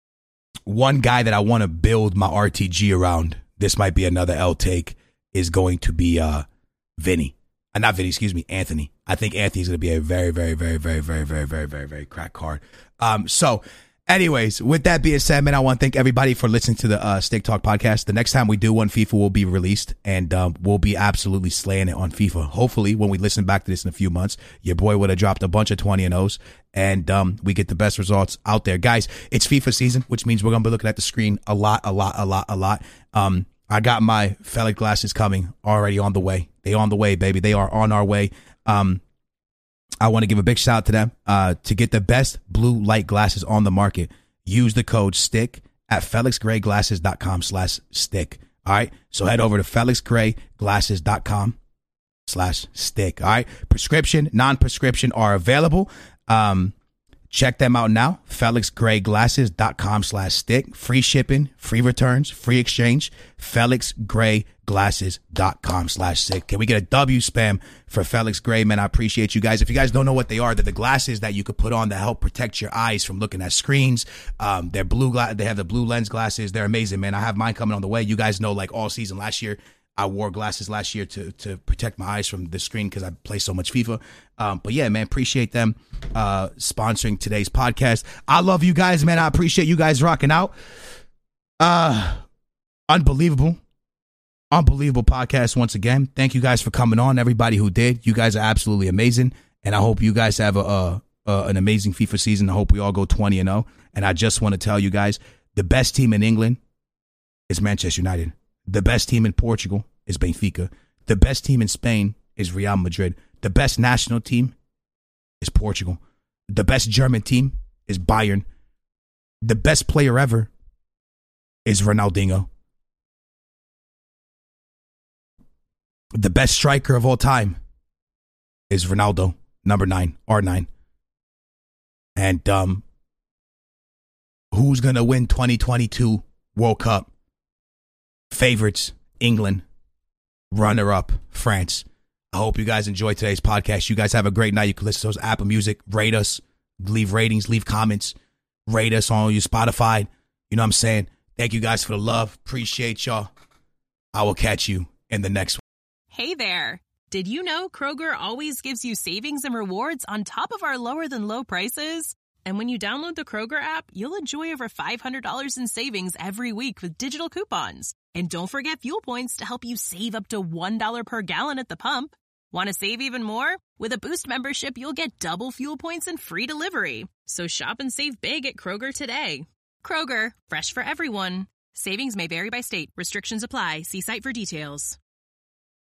Speaker 2: one guy that I want to build my R T G around, this might be another L take, is going to be uh, Vinny. Uh, not Vinny, excuse me, Anthony. I think Anthony's going to be a very, very, very, very, very, very, very, very, very crack card. Um, so, anyways, with that being said, man, I want to thank everybody for listening to the uh, Stick Talk podcast. The next time we do one, FIFA will be released, and um, we'll be absolutely slaying it on FIFA. Hopefully, when we listen back to this in a few months, your boy would have dropped a bunch of twenty and O's, and um, we get the best results out there. Guys, it's FIFA season, which means we're going to be looking at the screen a lot, a lot, a lot, a lot. Um, I got my Felix glasses coming already on the way. They on the way, baby. They are on our way. Um, I want to give a big shout out to them. Uh, to get the best blue light glasses on the market, use the code STICK at felix gray glasses dot com slash stick. All right. So head over to felix gray glasses dot com slash stick. All right. Prescription, non-prescription are available. Um, check them out now. felix gray glasses dot com slash stick. Free shipping, free returns, free exchange. felix gray glasses dot com slash stick. Can we get a W spam for Felix Gray, man? I appreciate you guys. If you guys don't know what they are, they're the glasses that you could put on to help protect your eyes from looking at screens. Um, they're blue gla- They have the blue lens glasses. They're amazing, man. I have mine coming on the way. You guys know, like all season last year, I wore glasses last year to to protect my eyes from the screen because I play so much FIFA. Um, but yeah, man, appreciate them uh, sponsoring today's podcast. I love you guys, man. I appreciate you guys rocking out. Uh, unbelievable. Unbelievable podcast once again. Thank you guys for coming on. Everybody who did, you guys are absolutely amazing, and I hope you guys have a, a, a an amazing FIFA season. I hope we all go twenty and oh. And I just want to tell you guys, the best team in England is Manchester United. The best team in Portugal is Benfica. The best team in Spain is Real Madrid. The best national team is Portugal. The best German team is Bayern. The best player ever is Ronaldinho. The best striker of all time is Ronaldo, number nine, R nine. And um, who's going to win twenty twenty-two World Cup? Favorites, England. Runner-up, France. I hope you guys enjoyed today's podcast. You guys have a great night. You can listen to those Apple Music. Rate us. Leave ratings. Leave comments. Rate us on your Spotify. You know what I'm saying? Thank you guys for the love. Appreciate y'all. I will catch you in the next one.
Speaker 15: Hey there. Did you know Kroger always gives you savings and rewards on top of our lower than low prices? And when you download the Kroger app, you'll enjoy over five hundred dollars in savings every week with digital coupons. And don't forget fuel points to help you save up to one dollar per gallon at the pump. Want to save even more? With a Boost membership, you'll get double fuel points and free delivery. So shop and save big at Kroger today. Kroger, fresh for everyone. Savings may vary by state. Restrictions apply. See site for details.